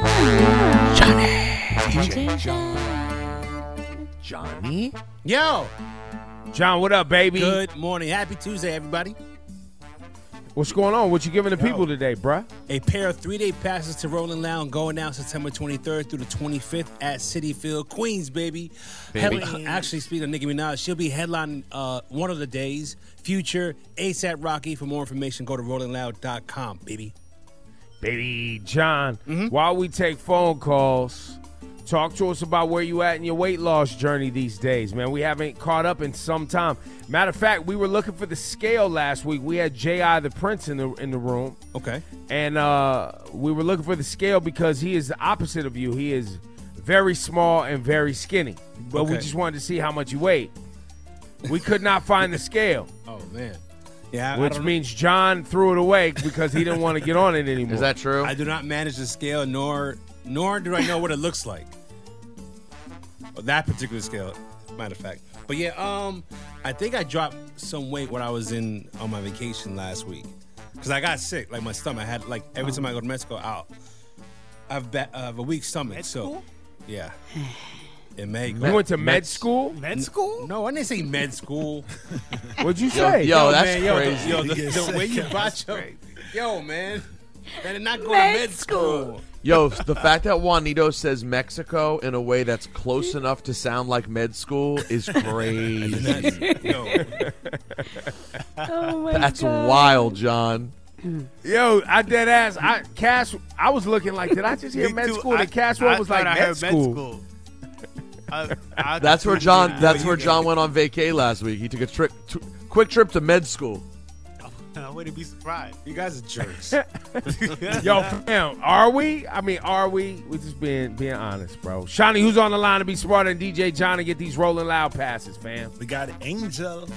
DJ John. Johnny? Yo. John, what up, baby? Good morning. Happy Tuesday, everybody. What's going on? What you giving the people today, bruh? A pair of 3-day passes to Rolling Loud going down September 23rd through the 25th at Citi Field, Queens, baby. Actually, speaking of Nicki Minaj, she'll be headlining one of the days. Future, ASAP Rocky. For more information, go to rollingloud.com, baby. Baby John, while we take phone calls, talk to us about where you at in your weight loss journey these days, man. We haven't caught up in some time. Matter of fact, we were looking for the scale last week. We had J.I. the Prince in the room. Okay. And we were looking for the scale because he is the opposite of you. He is very small and very skinny. But we just wanted to see how much you weighed. We could not find the scale. Oh, man. Yeah, which means John threw it away because he didn't want to get on it anymore. Is that true? I do not manage the scale, nor do I know what it looks like. That particular scale, matter of fact. But yeah, I think I dropped some weight when I was on my vacation last week. Because I got sick, like my stomach. I had, like, every time I go to Mexico, I have a weak stomach. School? Yeah. In May. You went to med school? Med school? No, I didn't say med school. What'd you say? Yo, that's man, crazy. The way you brought your... Yo, man. Better not go to med school. Yo, the fact that Juanito says Mexico in a way that's close enough to sound like med school is crazy. Oh my That's God. wild, John. Yo, I dead ass. Cash. I was looking like, did I just hear Me med too. school? The Cash one was like med school. That's where John. That's where John went on vacay last week. He took a quick trip to med school. I wouldn't be surprised. You guys are jerks. Yo, fam, are we? I mean, are we? We're just being honest, bro. Shawnee, who's on the line to be smarter than DJ John and get these Rolling Loud passes, fam? We got Angel.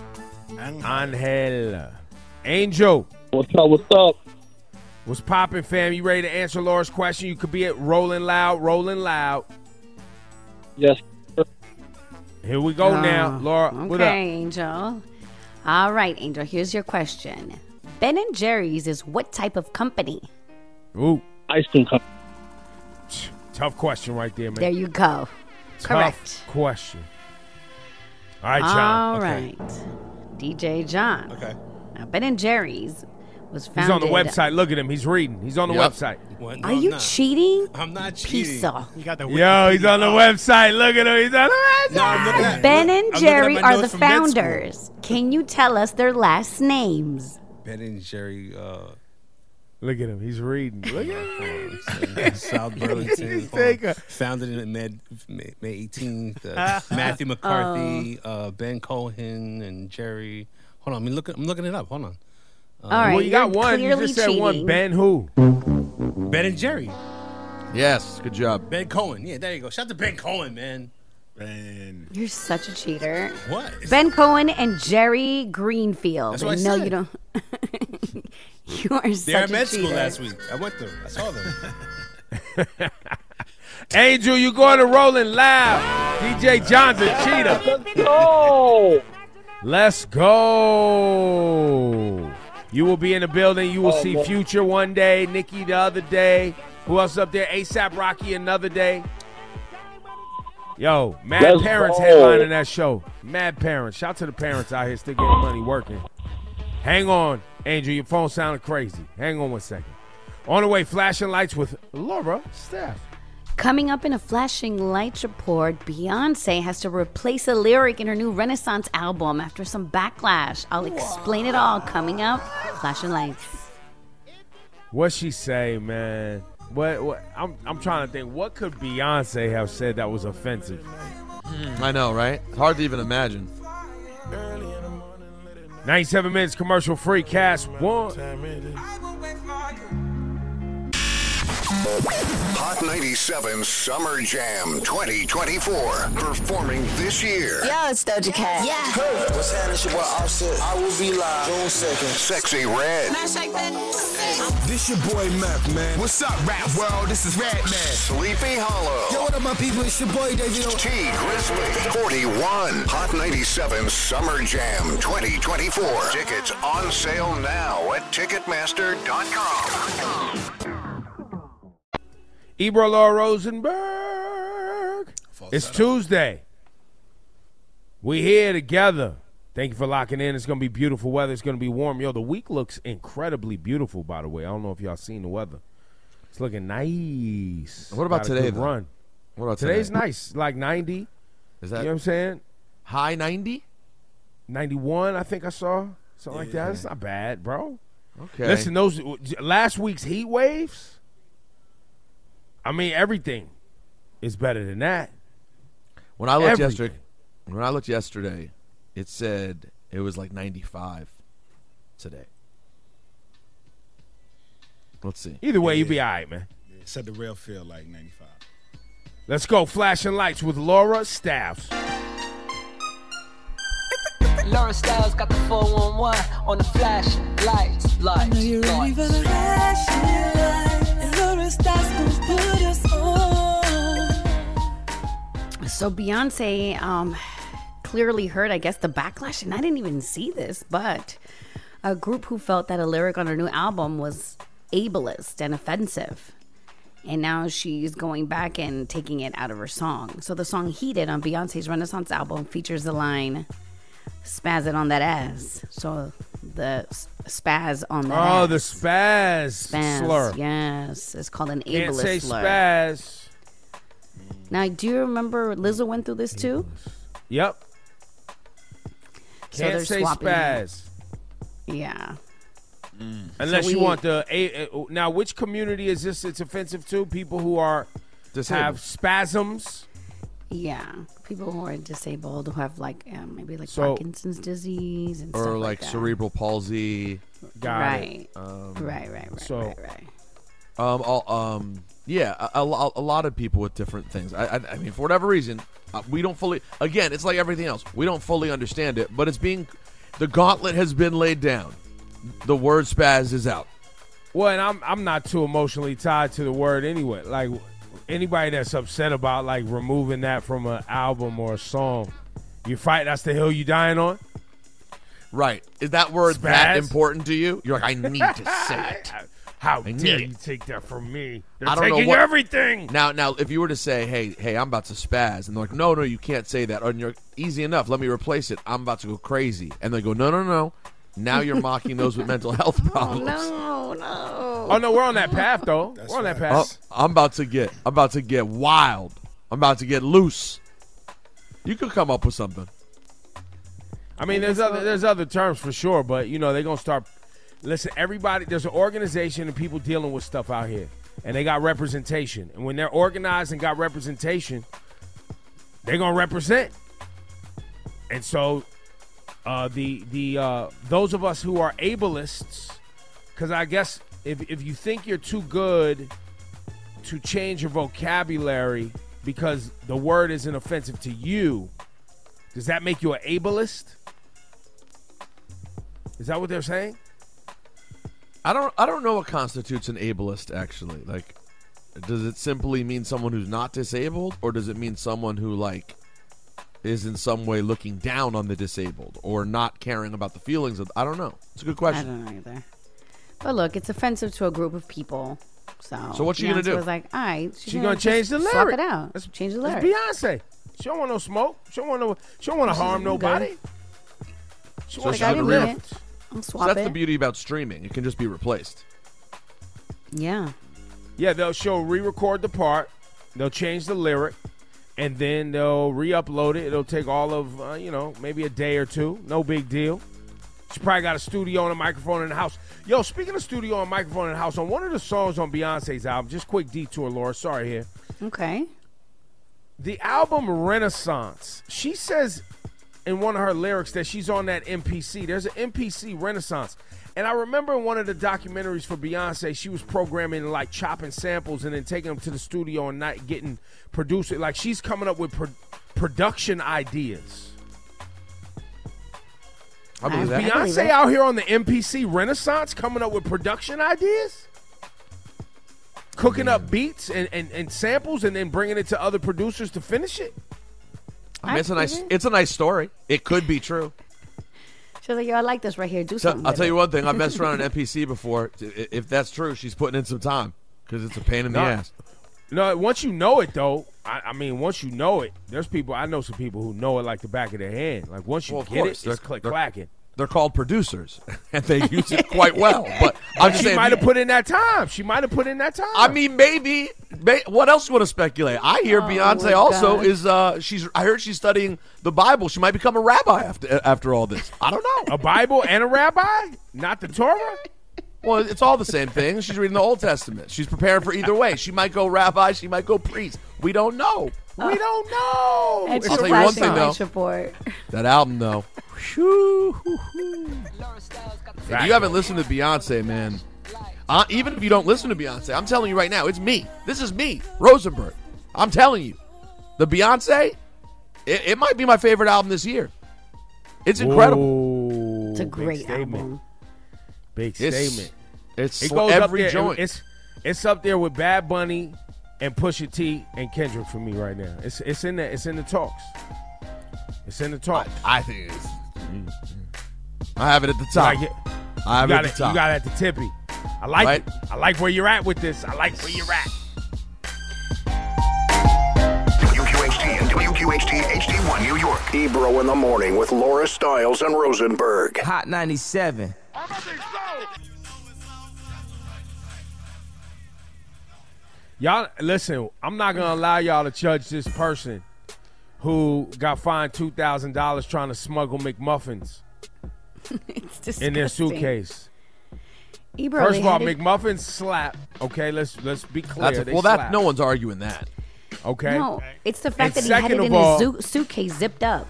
Angel. Angel. What's up? What's up? What's poppin', fam? You ready to answer Laura's question? You could be at Rolling Loud, Rolling Loud. Yes. Here we go now. Laura, what up? Okay, Angel. All right, Angel, here's your question. Ben & Jerry's is what type of company? Ooh. Ice cream company. Tough question right there, man. There you go. Correct. Tough question. All right, John. All right. DJ John. Okay. Now, Ben & Jerry's was founded. He's on the website. Look at him. He's reading. He's on the website. What? Are you cheating? I'm not cheating. Piece of. You got the Yo, he's on the website. Look at him. He's on the website. No, I'm looking at Ben I'm and looking Jerry at my are the notes from med school. founders. Can you tell us their last names? Ben and Jerry. Look at him. He's reading. Look at him. South Burlington. Founded in May 18th. Matthew McCarthy, Ben Cohen, and Jerry. Hold on. I'm looking it up. Hold on. All right. Well, you got you're one. You clearly just said one. cheating. Ben who? Ben and Jerry. Yes, good job. Ben Cohen. Yeah, there you go. Shout out to Ben Cohen, man. You're such a cheater. What? Ben Cohen and Jerry Greenfield. That's what I no, said. you don't. You are such They're a at med cheater. school last week. I went there. I saw them. Angel, you going to Rolling Loud. DJ John's a cheater. Let's go. Let's go. You will be in the building. You will see man. Future one day, Nicki the other day. Who else up there? ASAP Rocky another day. Yo, Mad Let's Parents go. headlining that show. Mad Parents. Shout to the parents out here still getting money working. Hang on, Angel. Your phone sounded crazy. Hang on 1 second. On the way, flashing lights with Laura Steph. Coming up in a flashing lights report, Beyonce has to replace a lyric in her new Renaissance album after some backlash. I'll explain it all coming up. Flashing lights. What she say, man? What? I'm trying to think. What could Beyonce have said that was offensive? I know, right? It's hard to even imagine. 97 minutes commercial free. Cast one. Hot 97 Summer Jam 2024. Performing this year. Yo, it's Doja Cat. Yeah. Hey, what's happening? It's your boy Offset. I will be live June 2nd. Sexy Red. This your boy Mac, man. What's up, rap world? This is Red Man. Sleepy Hollow. Yo, what up, my people? It's your boy David. T Grizzly. 41. Hot 97 Summer Jam 2024. Tickets on sale now at Ticketmaster.com. Ebro Laura Rosenberg. It's Tuesday. We here together. Thank you for locking in. It's going to be beautiful weather. It's going to be warm. Yo, the week looks incredibly beautiful, by the way. I don't know if y'all seen the weather. It's looking nice. What about Got a today, good though? run. What about Today's today? nice. Like 90. Is that You know what I'm saying? high 90? 91, I think I saw. Something like that. It's not bad, bro. Okay. Listen, those last week's heat waves, I mean, everything is better than that. When I looked Everything. yesterday, it said it was like 95 today. Let's see. Either way, you be all right, man. Said the real feel like 95. Let's go. Flashing lights with Laura Staffs. Laura Styles got the 411 on the flash lights. I know you're ready for the flashing light, and Laura Styles gonna put us on. So Beyonce clearly heard, I guess, the backlash, and I didn't even see this, but a group who felt that a lyric on her new album was ableist and offensive. And now she's going back and taking it out of her song. So the song Heated on Beyonce's Renaissance album features the line, "Spaz it on that ass." So spaz on that. Oh, ass. the spaz slur. Yes, it's called an Can't ableist say slur. spaz. Now, do you remember Lizzo went through this too? Yep. So Can't they're say swapping. spaz. Yeah. Unless So you we- want now, which community is this? It's offensive to people who are Disabled. have spasms. Yeah, people who are disabled who have like maybe like So- Parkinson's disease and stuff Or like like that. cerebral palsy. Got Right. it. Right. So Yeah, a lot of people with different things. I mean, for whatever reason, we don't fully. Again, it's like everything else. We don't fully understand it, but the gauntlet has been laid down. The word spaz is out. well, and I'm not too emotionally tied to the word anyway. Like anybody that's upset about like removing that from an album or a song, you fight. That's the hill you dying on. Right? Is that word Spaz? that important to you? You're like, I need to say it. How I dare need you it. take that from me? They're I don't know taking what- everything. Now, if you were to say, hey, I'm about to spaz, and they're like, no, you can't say that. And you're easy enough. Let me replace it. I'm about to go crazy, and they go, no. Now you're mocking those with mental health problems. No. Oh no, we're on that path though. We're on that path. I'm about to get wild. I'm about to get loose. You could come up with something. I mean, there's other terms for sure, but you know they're gonna start. Listen, everybody. There's an organization and people dealing with stuff out here, and they got representation. And when they're organized and got representation, they're gonna represent. And so, those of us who are ableists, because I guess if you think you're too good to change your vocabulary because the word isn't offensive to you, does that make you an ableist? Is that what they're saying? I don't know what constitutes an ableist, actually. Like, does it simply mean someone who's not disabled, or does it mean someone who, like, is in some way looking down on the disabled or not caring about the feelings of... I don't know. It's a good question. I don't know either. But look, it's offensive to a group of people. So what's she gonna Beyonce do? was like, all right, She's gonna change the just lyric. Swap it out. Let's change the lyric. It's Beyonce. She don't want no smoke. She don't want to harm nobody. She So wants she to would have re- lyrics. I'll So swap that's it. the beauty about streaming. It can just be replaced. Yeah. Yeah, she'll re-record the part. They'll change the lyric, and then they'll re-upload it. It'll take all of maybe a day or two. No big deal. She probably got a studio and a microphone in the house. Yo, speaking of studio and microphone in the house, on one of the songs on Beyonce's album, just quick detour, Laura. Sorry here. Okay. The album Renaissance. She says in one of her lyrics that she's on that MPC. There's an MPC Renaissance. And I remember in one of the documentaries for Beyonce, she was programming, like, chopping samples and then taking them to the studio and not getting produced. Like, she's coming up with production ideas. I believe that. Beyonce out here on the MPC Renaissance coming up with production ideas? Cooking up beats and samples and then bringing it to other producers to finish it? I mean, it's a nice story. It could be true. She was like, yo, I like this right here. Do So, something I'll with tell it. you one thing. I've messed around on MPC before. If that's true, she's putting in some time because it's a pain in the ass. No, once you know it, though, I mean, once you know it, there's people, I know some people who know it like the back of their hand. Like, once you get it, it's click-clacking. They're called producers, and they use it quite well. But I'm just She saying, might have put in that time. She might have put in that time. I mean, maybe. What else you want to speculate? I hear Beyonce my also God. is. I heard she's studying the Bible. She might become a rabbi after all this. I don't know. A Bible and a rabbi? Not the Torah? Well, it's all the same thing. She's reading the Old Testament. She's preparing for either way. She might go rabbi. She might go priest. We don't know. We don't know. It's I'll a tell you one flashing thing, though. lights report. That album, though. If you haven't listened to Beyonce, man, even if you don't listen to Beyonce, I'm telling you right now, it's me. This is me, Rosenberg. I'm telling you. The Beyonce, it might be my favorite album this year. It's incredible. Ooh, It's a big great statement. album. Big It's- statement. It's It goes every up there. joint. It's up there with Bad Bunny and Pusha T and Kendrick for me right now. It's in there. It's in the talks. It's in the talks. I think it's. I have it at the top. Like it. I have You it got at the top. You got it at the tippy. I like Right. it. I like where you're at with this. I like where you're at. WQHT and WHT HD1 New York. Ebro in the morning with Laura Stiles and Rosenberg. Hot 97. Y'all, listen, I'm not going to allow y'all to judge this person who got fined $2,000 trying to smuggle McMuffins It's disgusting. in their suitcase. Ebro, First they of all, had it- McMuffins slap. Okay, let's be clear. That's They well, that slap. no one's arguing that. Okay. No, it's the fact And that he had second it of in all- his suitcase zipped up.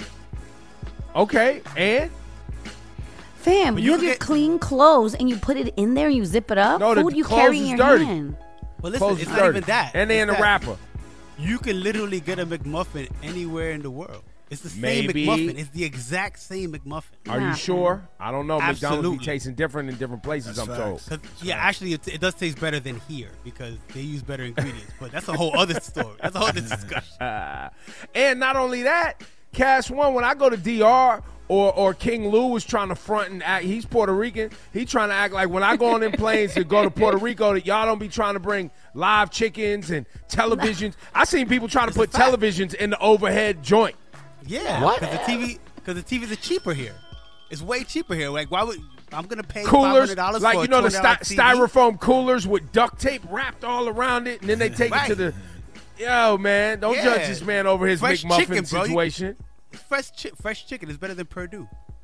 Okay, and Fam, But you you have your get- clean clothes and you put it in there and you zip it up? No, the Food you clothes carry in is your dirty. hand. But listen, clothes it's is not dirty. even that. And they in It's a that. wrapper. You can literally get a McMuffin anywhere in the world. It's the same Maybe. McMuffin. It's the exact same McMuffin. Are you sure? I don't know. McDonald's Absolutely. be tasting different in different places, That's I'm facts. told. Yeah, actually, it does taste better than here because they use better ingredients. But that's a whole other story. That's a whole other discussion. And not only that, Cash One, when I go to DR or King Lou was trying to front and act, he's Puerto Rican. He trying to act like when I go on them planes to go to Puerto Rico, that y'all don't be trying to bring live chickens and televisions. I seen people trying to put televisions in the overhead joint. Yeah, What? Because the TVs are cheaper here. It's way cheaper here. Like, why would I'm gonna pay Coolers, $500 like for you know the a $200 TV? styrofoam coolers with duct tape wrapped all around it, and then they take it to the. Yo, man, don't Yeah. judge this man over his Fresh McMuffin chicken, bro. situation. Fresh chicken is better than Purdue.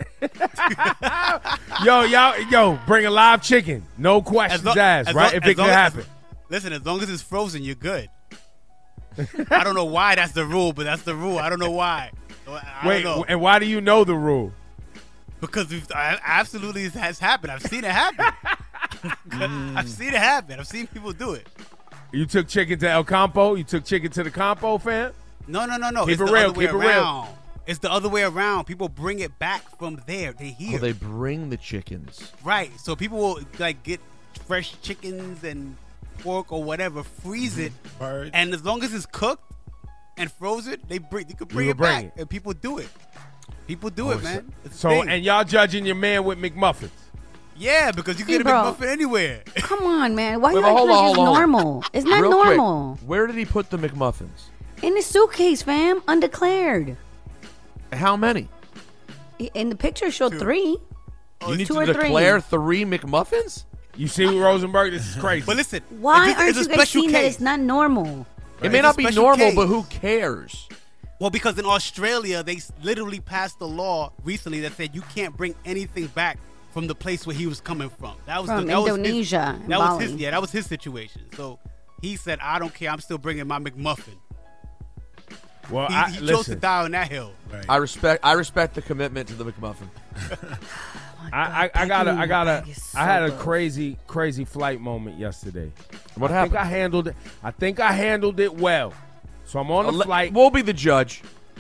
Yo, bring a live chicken. No questions asked, right? If it can happen. Listen, as long as it's frozen, you're good. I don't know why that's the rule, but that's the rule. I don't know why. I Wait, don't know. and why do you know the rule? Because absolutely it has happened. I've seen it happen. I've seen it happen. I've seen people do it. You took chicken to El Campo? You took chicken to the Campo, fam? No. Keep It's it the real, other way keep it real. around. It's the other way around. People bring it back from there. They hear. Oh, they bring the chickens. Right. So people will like get fresh chickens and pork or whatever, freeze it, Bird. and as long as it's cooked and frozen, they could bring You it bring back, it. and people do it. People do it, man. It's a So, thing. and y'all judging your man with McMuffins. Yeah, because you can get a Bro. McMuffin anywhere. Come on, man. Why Wait, you but acting hold like on, it's hold on. normal? It's not Real quick, normal. where did he put the McMuffins? In his suitcase, fam. Undeclared. How many? In the picture showed 3. You need two to or three. declare 3 McMuffins? You see, Rosenberg, this is crazy. But listen, Why it's a aren't you guys special seeing that case. it's not normal? It may It's a not be special normal, case. but who cares? Well, because in Australia, they literally passed a law recently that said you can't bring anything back from the place where he was coming from. That was From that was his- Indonesia and that was his. Bali. Yeah, that was his situation. So he said, "I don't care. I'm still bringing my McMuffin." Well, He chose to die on that hill. I respect the commitment to the McMuffin. I had a crazy flight moment yesterday. What I happened? I think I handled it well. So I'm on the flight. We'll be the judge.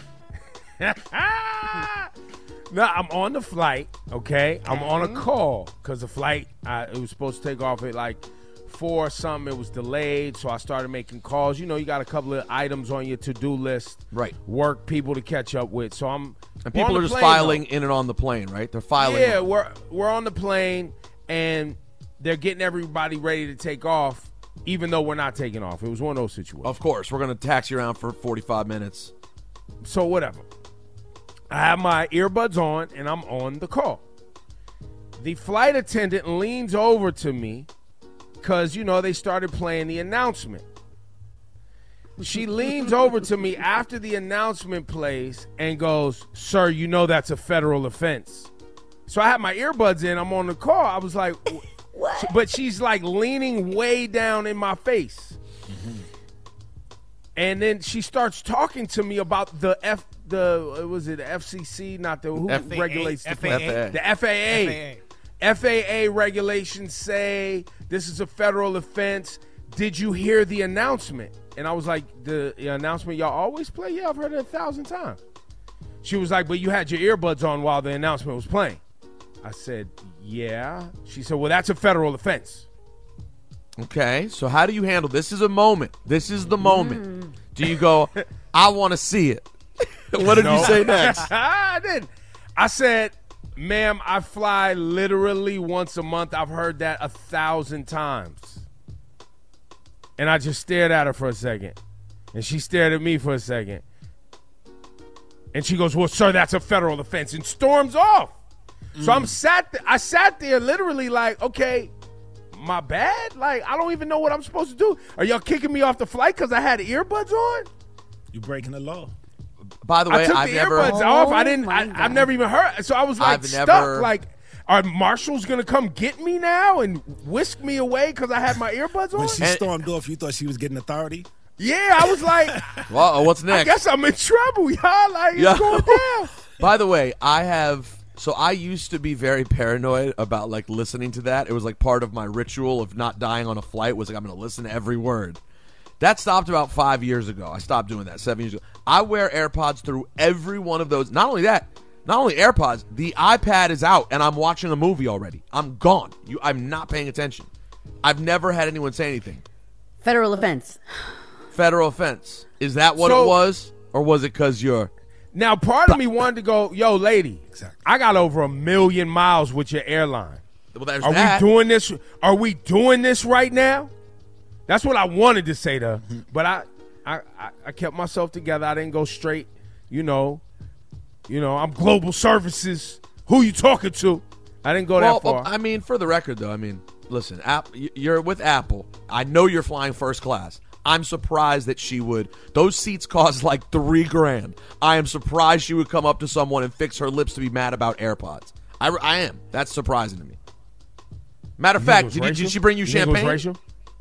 No, I'm on the flight, okay? I'm on a call because the flight, it was supposed to take off at like 4 something. It was delayed, so I started making calls. You know, you got a couple of items on your to-do list. Right. Work people to catch up with. So I'm And people on are the just plane, filing though. in and on the plane, right? They're filing. Yeah, we're on the plane, and they're getting everybody ready to take off, even though we're not taking off. It was one of those situations. Of course, we're going to taxi you around for 45 minutes. So whatever. I have my earbuds on, and I'm on the call. The flight attendant leans over to me because, you know, they started playing the announcement. She leans over to me after the announcement plays and goes, "Sir, you know that's a federal offense." So I have my earbuds in. I'm on the call. I was like, what? But she's like leaning way down in my face. And then she starts talking to me about the FCC, not the who FAA, regulates the FAA. The FAA regulations say this is a federal offense. Did you hear the announcement? And I was like, the announcement y'all always play? Yeah, I've heard it 1,000 times. She was like, but you had your earbuds on while the announcement was playing. I said, yeah. She said, well, that's a federal offense. Okay, so how do you handle this? Is a moment. This is the moment. Do you go, I want to see it? What did you say next? I didn't. I said, ma'am, I fly literally once a month. I've heard that 1,000 times. And I just stared at her for a second. And she stared at me for a second. And she goes, well, sir, that's a federal offense, and storms off. So I sat there literally like, okay, my bad? Like, I don't even know what I'm supposed to do. Are y'all kicking me off the flight because I had earbuds on? You breaking the law. By the way, I took I've the never earbuds off. I've never even heard. So I was like stuck. Like, are marshals going to come get me now and whisk me away because I had my earbuds on? When she stormed off, you thought she was getting authority? Yeah, I was like, well, what's next? I guess I'm in trouble, y'all. Like, it's going down. By the way, I used to be very paranoid about like listening to that. It was like part of my ritual of not dying on a flight was like, I'm going to listen to every word. That stopped about 5 years ago. I stopped doing that 7 years ago. I wear AirPods through every one of those. Not only that, not only AirPods, the iPad is out and I'm watching a movie already. I'm gone. I'm not paying attention. I've never had anyone say anything. Federal offense. Federal offense. Is that what it was? Or was it because you're... Now, part of me wanted to go, yo, lady, I got over 1 million miles with your airline. Well, there's we doing this? Are we doing this right now? That's what I wanted to say to her. But I kept myself together. I didn't go straight, you know, I'm global services. Who you talking to? I didn't go that far. I mean, for the record, though, listen, you're with Apple. I know you're flying first class. I'm surprised that she would. Those seats cost like $3,000. I am surprised she would come up to someone and fix her lips to be mad about AirPods. I am. That's surprising to me. Matter of fact, did she bring you champagne?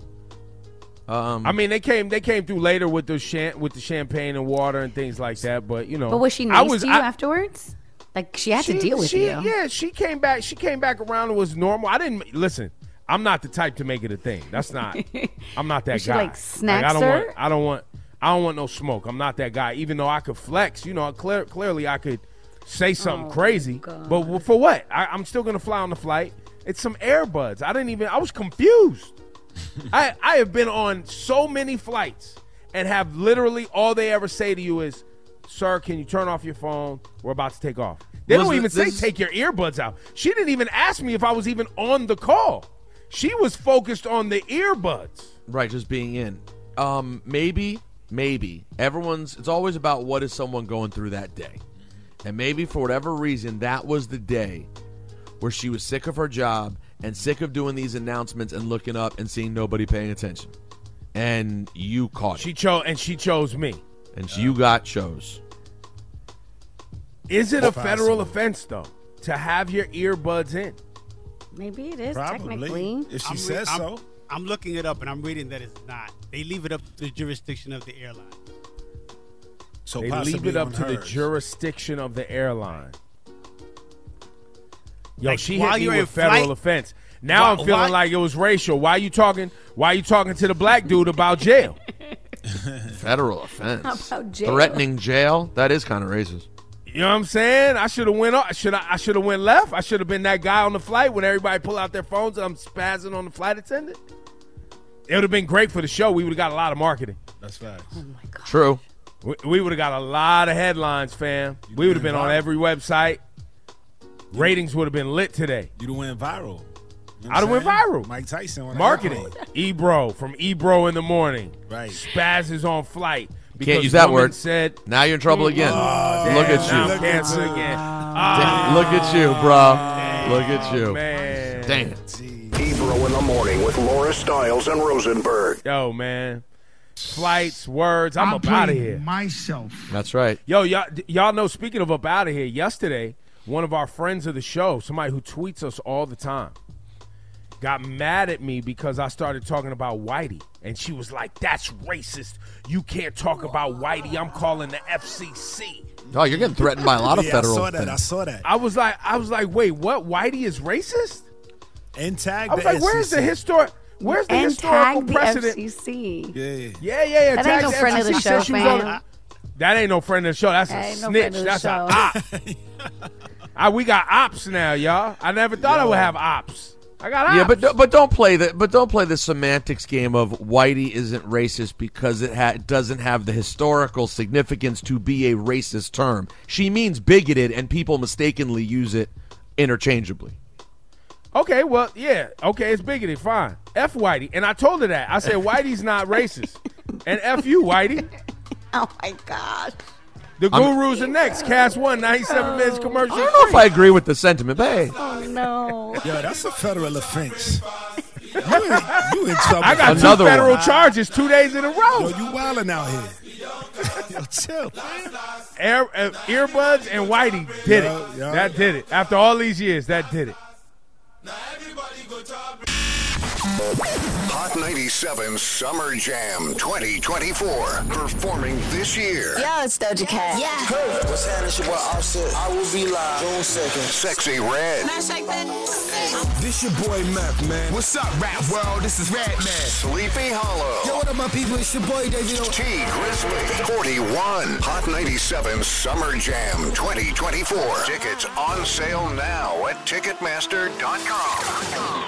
I mean, they came through later with the champagne and water and things like that. But But was she nice to you afterwards? Like she had to deal with you. Yeah, she came back. She came back around and was normal. I didn't listen. I'm not the type to make it a thing. That's not. I'm not that guy. Like snacks her? I don't want no smoke. I'm not that guy. Even though I could flex, clearly I could say something crazy. God. But for what? I'm still gonna fly on the flight. It's some earbuds. I was confused. I have been on so many flights and have literally all they ever say to you is, sir, can you turn off your phone? We're about to take off. They don't even say take your earbuds out. She didn't even ask me if I was even on the call. She was focused on the earbuds. Right, just being in. Maybe. It's always about what is someone going through that day. And maybe for whatever reason, that was the day where she was sick of her job and sick of doing these announcements and looking up and seeing nobody paying attention. And you caught it. She chose me. And you got chose. Is it a federal offense, though, to have your earbuds in? Maybe it is, Probably. technically. If she says so. I'm looking it up, and I'm reading that it's not. They leave it up to the jurisdiction of the airline. So they leave it up to the jurisdiction of the airline. Yo, Like, she while hit me you're with in federal flight- offense. Now I'm feeling like it was racial. Why you talking to the black dude about jail? Federal offense. How about jail? Threatening jail? That is kind of racist. You know what I'm saying? I should have went off. I should have went left. I should have been that guy on the flight when everybody pull out their phones and I'm spazzing on the flight attendant. It would have been great for the show. We would have got a lot of marketing. That's facts. Oh my God. True. We would have got a lot of headlines, fam. We would have been on every website. Ratings would have been lit today. You'd have went viral. You know I'd have went viral. Mike Tyson on Marketing. Ebro from Ebro in the morning. Right. Spazzes on flight. Can't use that women word. Said, now you're in trouble again. Look at you. Now cancer again. Look at you, bro. Look at you. Man. Damn. Ebro in the morning with Laura Stiles and Rosenberg. Yo, man. Flights, words. I'm up out of here. Myself. That's right. Yo, y'all know, speaking of up out of here, yesterday, one of our friends of the show, somebody who tweets us all the time, got mad at me because I started talking about Whitey. And she was like, that's racist. You can't talk about Whitey. I'm calling the FCC. Oh, you're getting threatened by a lot of federal I saw that. I was like, wait, what? Whitey is racist? And tag I was the like, where's the SEC. Where's the And historical tag the precedent? FCC. Yeah. That ain't no friend of the show, fam. That ain't no friend of the show. That's That a ain't no snitch. friend of the That's show. a op. We got ops now, y'all. I never thought I would have ops. I got ops. Yeah, but don't play the semantics game of Whitey isn't racist because it doesn't have the historical significance to be a racist term. She means bigoted, and people mistakenly use it interchangeably. Okay, well, yeah. Okay, it's bigoted. Fine. F Whitey. And I told her that. I said, Whitey's not racist. And F you, Whitey. Oh, my God. The Gurus are next. Cast 1, 97 minutes commercial. I don't know if I agree with the sentiment, but hey. Oh, no. Yo, that's a federal offense. You in trouble. I got Another two federal one. charges 2 days in a row. Yo, you wilding out here. Yo, chill. Earbuds and Whitey did it. Yo. That did it. After all these years, that did it. Hot 97 Summer Jam 2024. Performing this year. Yo, it's Doja Cat. Yeah. Hey, what's happening? It's your boy Offset. I will be live June 2nd. Sexy Red. This your boy Mac, man. What's up, rap world? This is Red Man. Sleepy Hollow. Yo, what up, my people? It's your boy David. T Grizzly. 41. Hot 97 Summer Jam 2024. Tickets on sale now at Ticketmaster.com.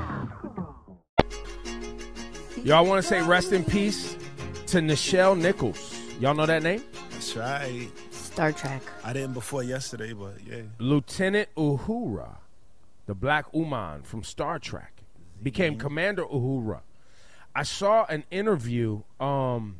Y'all want to say rest in peace to Nichelle Nichols. Y'all know that name? That's right. Star Trek. I didn't before yesterday, but yeah. Lieutenant Uhura, the Black Uman from Star Trek, became Commander Uhura. I saw an interview. Man,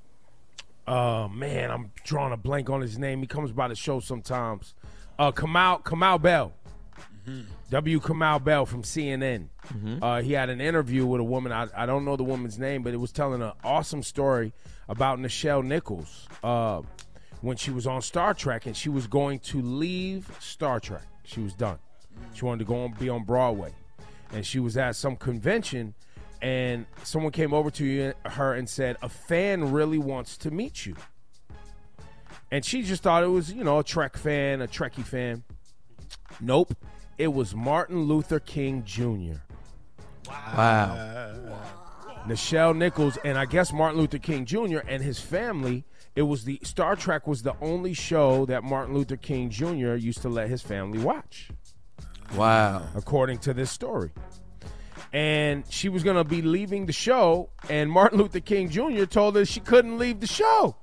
I'm drawing a blank on his name. He comes by the show sometimes. Kamau Bell. W. Kamau Bell from CNN. He had an interview with a woman. I don't know the woman's name, but it was telling an awesome story about Nichelle Nichols when she was on Star Trek, and she was going to leave Star Trek. She was done. She wanted to go and be on Broadway, and she was at some convention, and someone came over to her and said, "A fan really wants to meet you." And she just thought it was, a Trek fan, a Trekkie fan. Nope. It was Martin Luther King Jr. Wow. Nichelle Nichols, and I guess Martin Luther King Jr. and his family, Star Trek was the only show that Martin Luther King Jr. used to let his family watch. Wow. According to this story. And she was going to be leaving the show, and Martin Luther King Jr. told her she couldn't leave the show.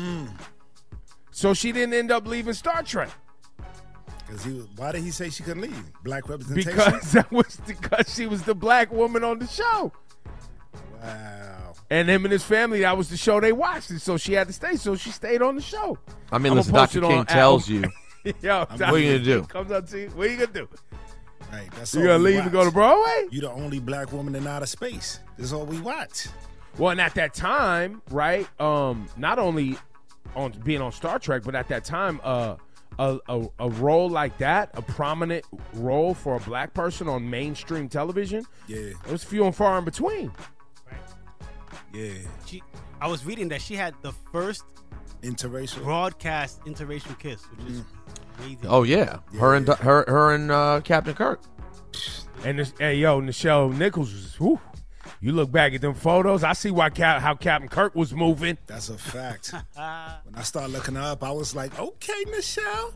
So she didn't end up leaving Star Trek. Why did he say she couldn't leave? Black representation? Because she was the black woman on the show. Wow. And him and his family, that was the show they watched. And so she had to stay. So she stayed on the show. I mean, listen, Dr. King tells you. Yo, what are you going to do? Comes up to you. What are you going to do? Right, that's You going to leave and go to Broadway? You're the only black woman in outer space. This is all we watch. Well, and at that time, right, not only on being on Star Trek, but at that time, a role like that, a prominent role for a black person on mainstream television, it was few and far in between. Yeah. I was reading that she had the first broadcast interracial kiss, which is crazy. Oh yeah, her and Captain Kirk. And Nichelle Nichols was. Whew, you look back at them photos, I see how Captain Kirk was moving. That's a fact. When I started looking her up, I was like, okay, Nichelle.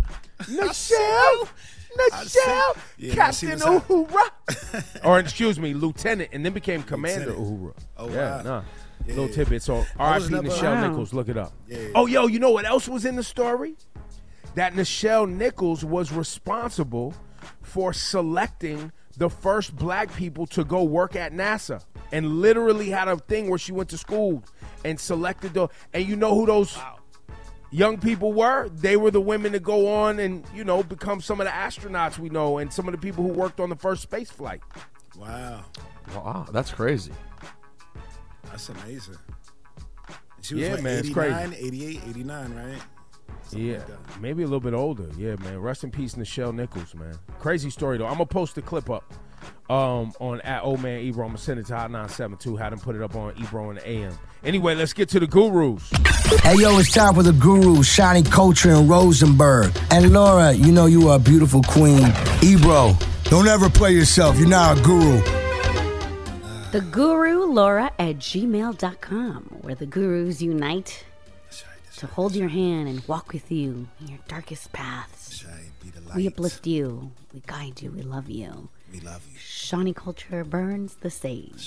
Captain Uhura. Or excuse me, Lieutenant, and then became Commander Uhura. Oh, yeah, wow. nah. Yeah. Little tidbit. So R.I.P. Nichelle Nichols, look it up. Yeah. Oh, yo, you know what else was in the story? That Nichelle Nichols was responsible for selecting the first black people to go work at NASA, and literally had a thing where she went to school and selected and you know who those young people were? They were the women that go on and, become some of the astronauts we know and some of the people who worked on the first space flight. Wow. Wow, that's crazy. That's amazing. She was man, 89, it's crazy. 88, 89, right? Something Yeah, like that. maybe a little bit older. Yeah, man. Rest in peace, Nichelle Nichols, man. Crazy story, though. I'm going to post the clip up on at Old Man Ebro. I'm going to send it to Hot 972. Had him put it up on Ebro in the AM. Anyway, let's get to the gurus. Hey, yo, it's time for the gurus, Shani Culture and Rosenberg. And Laura, you know you are a beautiful queen. Ebro, don't ever play yourself. You're not a guru. The Guru Laura at gmail.com, where the gurus unite to hold your hand and walk with you in your darkest paths. We uplift you. We guide you. We love you. We love you. Shawnee Culture burns the sage.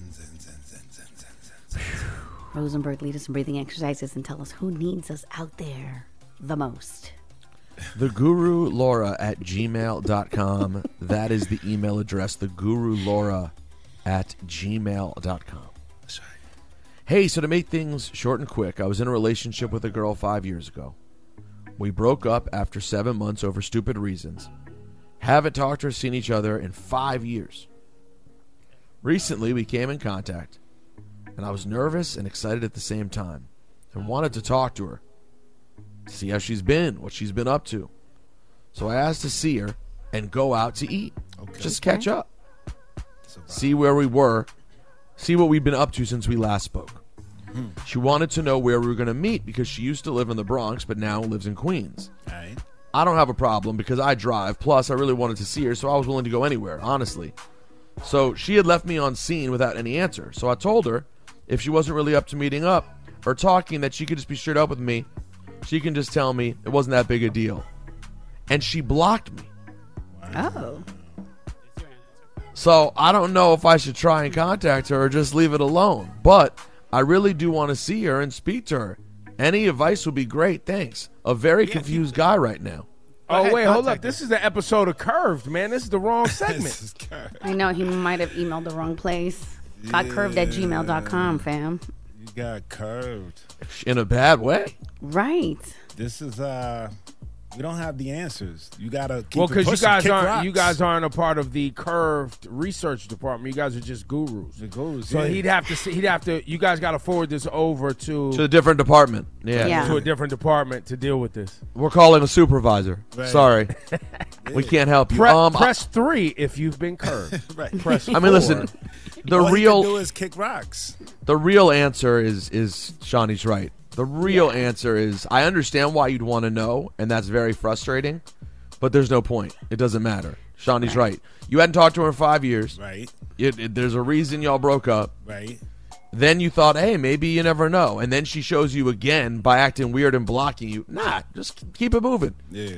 Rosenberg, lead us in breathing exercises and tell us who needs us out there the most. The Guru Laura at gmail.com. That is the email address. The Guru Laura at gmail.com. Hey, so to make things short and quick, I was in a relationship with a girl 5 years ago. We broke up after 7 months over stupid reasons. Haven't talked or seen each other in 5 years. Recently, we came in contact, and I was nervous and excited at the same time, and wanted to talk to her, see how she's been, what she's been up to. So I asked to see her and go out to eat. Just catch up. See where we were. See what we've been up to since we last spoke. She wanted to know where we were going to meet because she used to live in the Bronx but now lives in Queens. Right. I don't have a problem because I drive. Plus, I really wanted to see her, so I was willing to go anywhere, honestly. So she had left me on scene without any answer. So I told her if she wasn't really up to meeting up or talking, that she could just be straight up with me. She can just tell me it wasn't that big a deal. And she blocked me. Oh. So I don't know if I should try and contact her or just leave it alone. But I really do want to see her and speak to her. Any advice would be great. Thanks. A very confused guy right now. Oh, wait, hold up. This is the episode of Curved, man. This is the wrong segment. I know. He might have emailed the wrong place. Got curved at gmail.com, fam. You got curved. In a bad way. Right. This is we don't have the answers. You gotta keep Well, because pushing. you guys aren't a part of the Curved research department. You guys are just gurus. The gurus. So yeah. he'd have to. You guys got to forward this over to a different department. Yeah. To a different department to deal with this. We're calling a supervisor. Right. Sorry, we can't help you. Press 3 if you've been curved. Right. Press 4. I mean, listen. The All real he can do is kick rocks. The real answer is Shawnee's right. The real answer is I understand why you'd want to know, and that's very frustrating, but there's no point. It doesn't matter. Shawnee's right. You hadn't talked to her in 5 years. Right. There's a reason y'all broke up. Right. Then you thought, hey, maybe you never know. And then she shows you again by acting weird and blocking you. Nah, just keep it moving.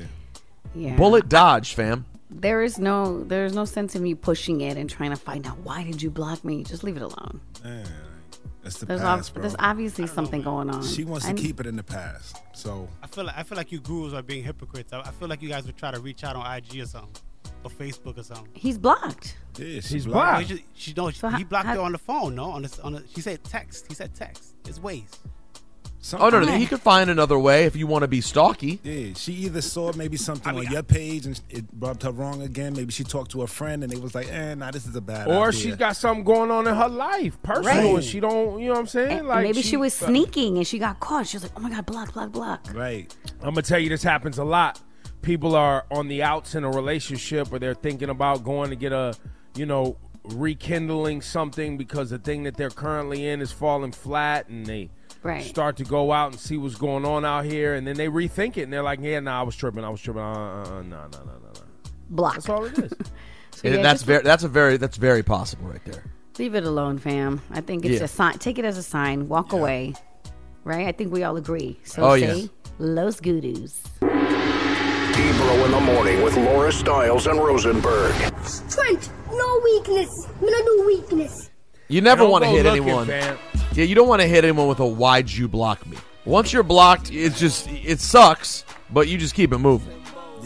Yeah. Bullet dodge, fam. There's no sense in you pushing it and trying to find out why did you block me. Just leave it alone. Man, that's the There's past, bro. There's obviously something going on. She wants to keep it in the past. So I feel like you gurus are being hypocrites. I feel like you guys would try to reach out on IG or something, or Facebook or something. He's blocked. Yeah, He's blocked. He blocked her on the phone. No, on the. She said text. He said text. It's ways. Oh, no, he could find another way if you want to be stalky. Yeah, she either saw maybe something on your page and it rubbed her wrong again. Maybe she talked to a friend and it was like, nah, this is a bad idea. Or she's got something going on in her life, personal, and she don't, you know what I'm saying? And maybe she was sneaking and she got caught. She was like, oh my God, block. Right. I'm going to tell you, this happens a lot. People are on the outs in a relationship or they're thinking about going to get rekindling something because the thing that they're currently in is falling flat, and they start to go out and see what's going on out here, and then they rethink it and they're like, yeah, I was tripping. No. Block. That's all it is. That's very possible right there. Leave it alone, fam. I think it's a sign. Take it as a sign. Walk away. Right? I think we all agree. So say Los Gurus. Ebro in the morning with Laura Stiles and Rosenberg. Strength, no weakness. No weakness. You never want to hit looking, anyone. fam. Yeah, you don't want to hit anyone with a why'd you block me. Once you're blocked, it sucks, but you just keep it moving.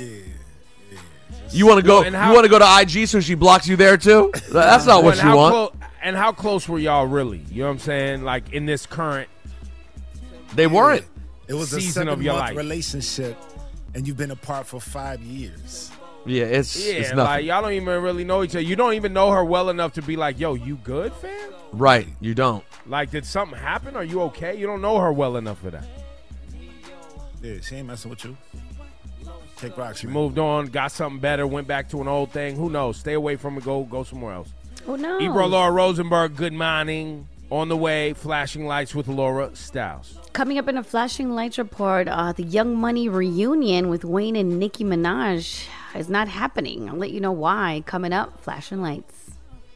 You want to go? You want to go to IG so she blocks you there too? That's not what you want. And how close were y'all really? You know what I'm saying? Like in this current, they weren't. It was a season of your 7-month life. relationship, and you've been apart for 5 years. Yeah, it's nothing. Like y'all don't even really know each other. You don't even know her well enough to be like, yo, you good, fam? Right, you don't. Like, did something happen? Are you okay? You don't know her well enough for that. Yeah, she ain't messing with you. Take rocks. She moved on, got something better, went back to an old thing. Who knows? Stay away from it. Go somewhere else. Oh no. Ebro Laura Rosenberg, good morning. On the way, Flashing Lights with Laura Stiles. Coming up in a Flashing Lights report, the Young Money reunion with Wayne and Nicki Minaj is not happening. I'll let you know why. Coming up, Flashing Lights.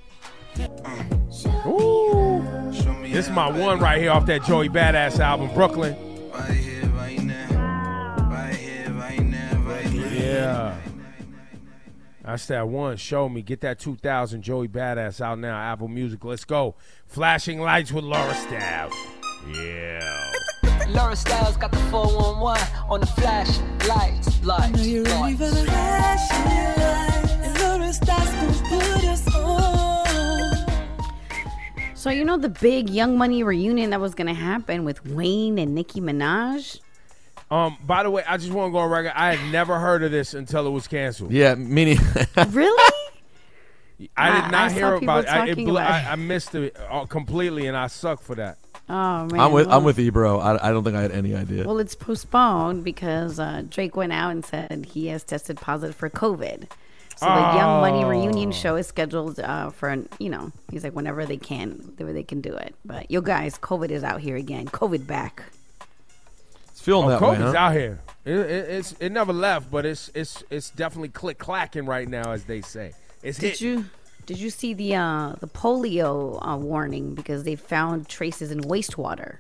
Ooh. This is my one right here off that Joey Badass album, Brooklyn. Yeah. That's that one. Show me. Get that 2000 Joey Badass out now. Apple Music. Let's go. Flashing Lights with Laura Stiles. Yeah. Laura Stiles got the 411 on the flashing lights. I know you're ready for the flashing lights, and Laura Stiles gonna put us on. So you know the big Young Money reunion that was going to happen with Wayne and Nicki Minaj? By the way, I just want to go on record. I had never heard of this until it was canceled. Yeah, meaning. Really? I did not hear about it. I I missed it completely, and I suck for that. Oh man, I'm with Ebro. I don't think I had any idea. Well, it's postponed because Drake went out and said he has tested positive for COVID. So the Young Money reunion show is scheduled for, he's like whenever they can do it. But you guys, COVID is out here again. COVID back. It's feeling that way, COVID's huh? out here. It never left, but it's definitely click-clacking right now, as they say. It's Did you see the polio warning because they found traces in wastewater?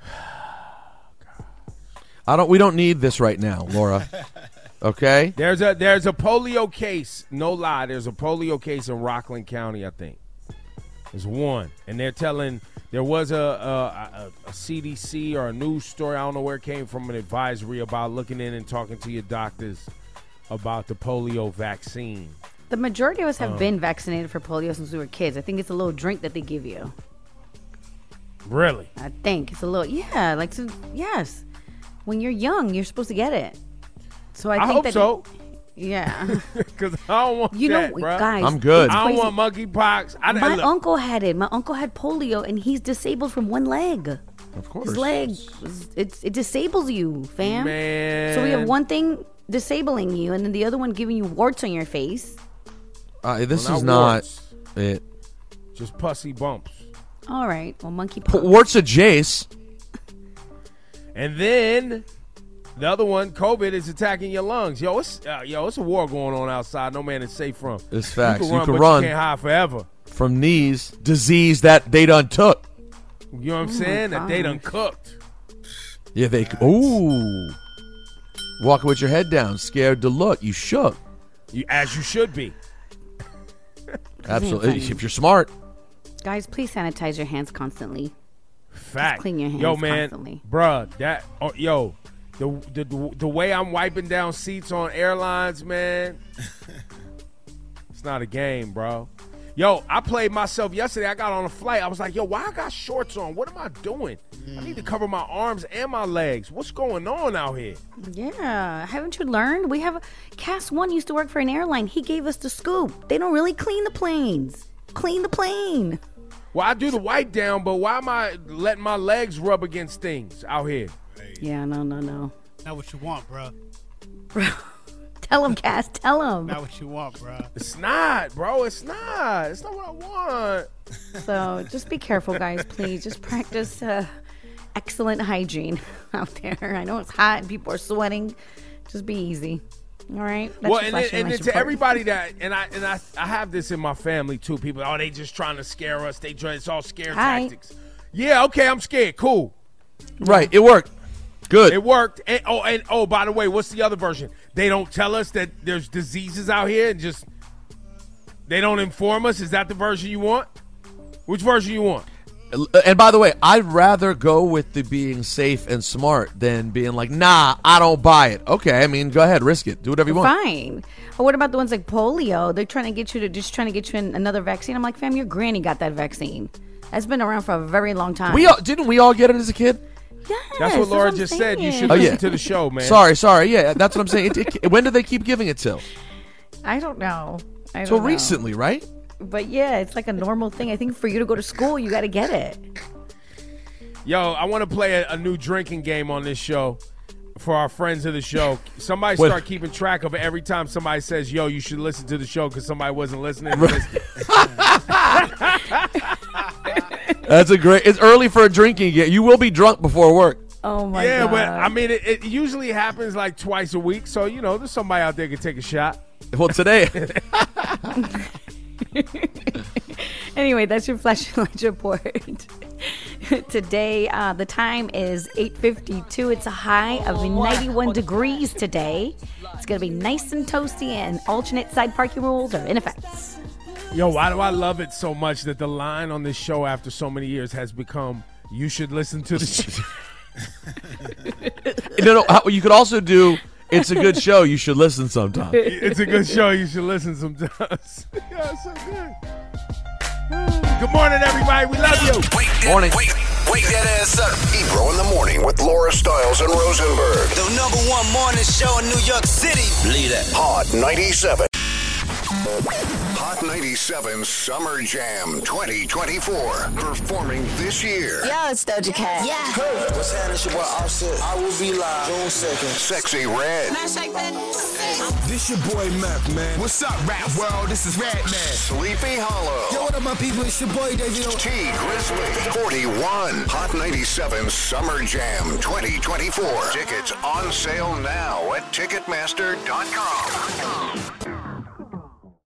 We don't need this right now, Laura. Okay? There's a polio case. No lie, there's a polio case in Rockland County, I think. There's one, and they're telling there was a CDC or a news story. I don't know where it came from, an advisory about looking in and talking to your doctors about the polio vaccine. The majority of us have been vaccinated for polio since we were kids. I think it's a little drink that they give you. Really? I think it's a little, yes. When you're young, you're supposed to get it. So I think hope so. Yeah. Because I don't want that, bro. Guys, I'm good. I don't want monkeypox. My uncle had it. My uncle had polio, and he's disabled from one leg. Of course. His leg, it disables you, fam. Man. So we have one thing disabling you, and then the other one giving you warts on your face. This Well, is not not warts. it. Just pussy bumps. All right. Well, monkeypox. Warts of Jace. And then the other one, COVID, is attacking your lungs. It's a war going on outside. No man is safe from. It's facts. You can You run. You can't hide forever. From knees, disease that they done took. You know what I'm saying? That they done cooked. Yeah, ooh. Walking with your head down, scared to look. You shook. As you should be. Absolutely. If you're smart. Guys, please sanitize your hands constantly. Fact. Just clean your hands constantly. Bruh, the way I'm wiping down seats on airlines, man, it's not a game, bro. Yo, I played myself yesterday. I got on a flight. I was like, why I got shorts on? What am I doing? I need to cover my arms and my legs. What's going on out here? Yeah. Haven't you learned? We have Cass One used to work for an airline. He gave us the scoop. They don't really clean the planes. Clean the plane. Well, I do the wipe down, but why am I letting my legs rub against things out here? Yeah, no. Not what you want, bro. Tell him, Cass. Tell him. Not what you want, bro. It's not, bro. It's not. It's not what I want. So just be careful, guys, please. Just practice excellent hygiene out there. I know it's hot and people are sweating. Just be easy. All right. Well, and to everybody that, and I have this in my family too. People, they just trying to scare us. It's all scare tactics. Yeah, okay, I'm scared. Cool. Right, it worked. Good. It worked. And by the way, what's the other version? They don't tell us that there's diseases out here, and just they don't inform us. Is that the version you want? Which version you want? And by the way, I'd rather go with the being safe and smart than being like, nah, I don't buy it. Okay, I mean, go ahead, risk it. Do whatever you want. Fine. Or what about the ones like polio? They're trying to get you in another vaccine. I'm like, fam, your granny got that vaccine. That's been around for a very long time. Didn't we all get it as a kid? Yes, that's what Laura just said. You should listen to the show, man. Sorry. Yeah, that's what I'm saying. When do they keep giving it till? I don't know. So recently, right? But yeah, it's like a normal thing. I think for you to go to school, you got to get it. Yo, I want to play a new drinking game on this show for our friends of the show. Somebody start keeping track of it every time somebody says, yo, you should listen to the show because somebody wasn't listening. That's it's early for a drinking game. You will be drunk before work. Oh my God. Yeah, but I mean, it usually happens like twice a week. So, there's somebody out there can take a shot. Well, today. Anyway, that's your Flash Lights report. Today, the time is 8:52. It's a high of 91 degrees today. It's going to be nice and toasty, and alternate side parking rules are in effect. Yo, why do I love it so much that the line on this show after so many years has become, you should listen to the show? No, you could also do, it's a good show, you should listen sometime. It's a good show, you should listen sometimes. Yeah, so good. Good morning, everybody. We love you. Morning. Wake that ass up. Ebro in the morning with Laura Stiles and Rosenberg. The #1 morning show in New York City. Believe that. Hot 97. Hot 97 Summer Jam 2024. Performing this year. Yo, it's Doja Cat. Yeah. Hey, what's happening? It's your boy Offset. I will be live June 2nd. Sexy Red. This your boy Mac, man. What's up, rap world? This is Red Man. Sleepy Hollow. Yo, what up, my people? It's your boy, David. T Grizzly. 41. Hot 97 Summer Jam 2024. Tickets on sale now at Ticketmaster.com.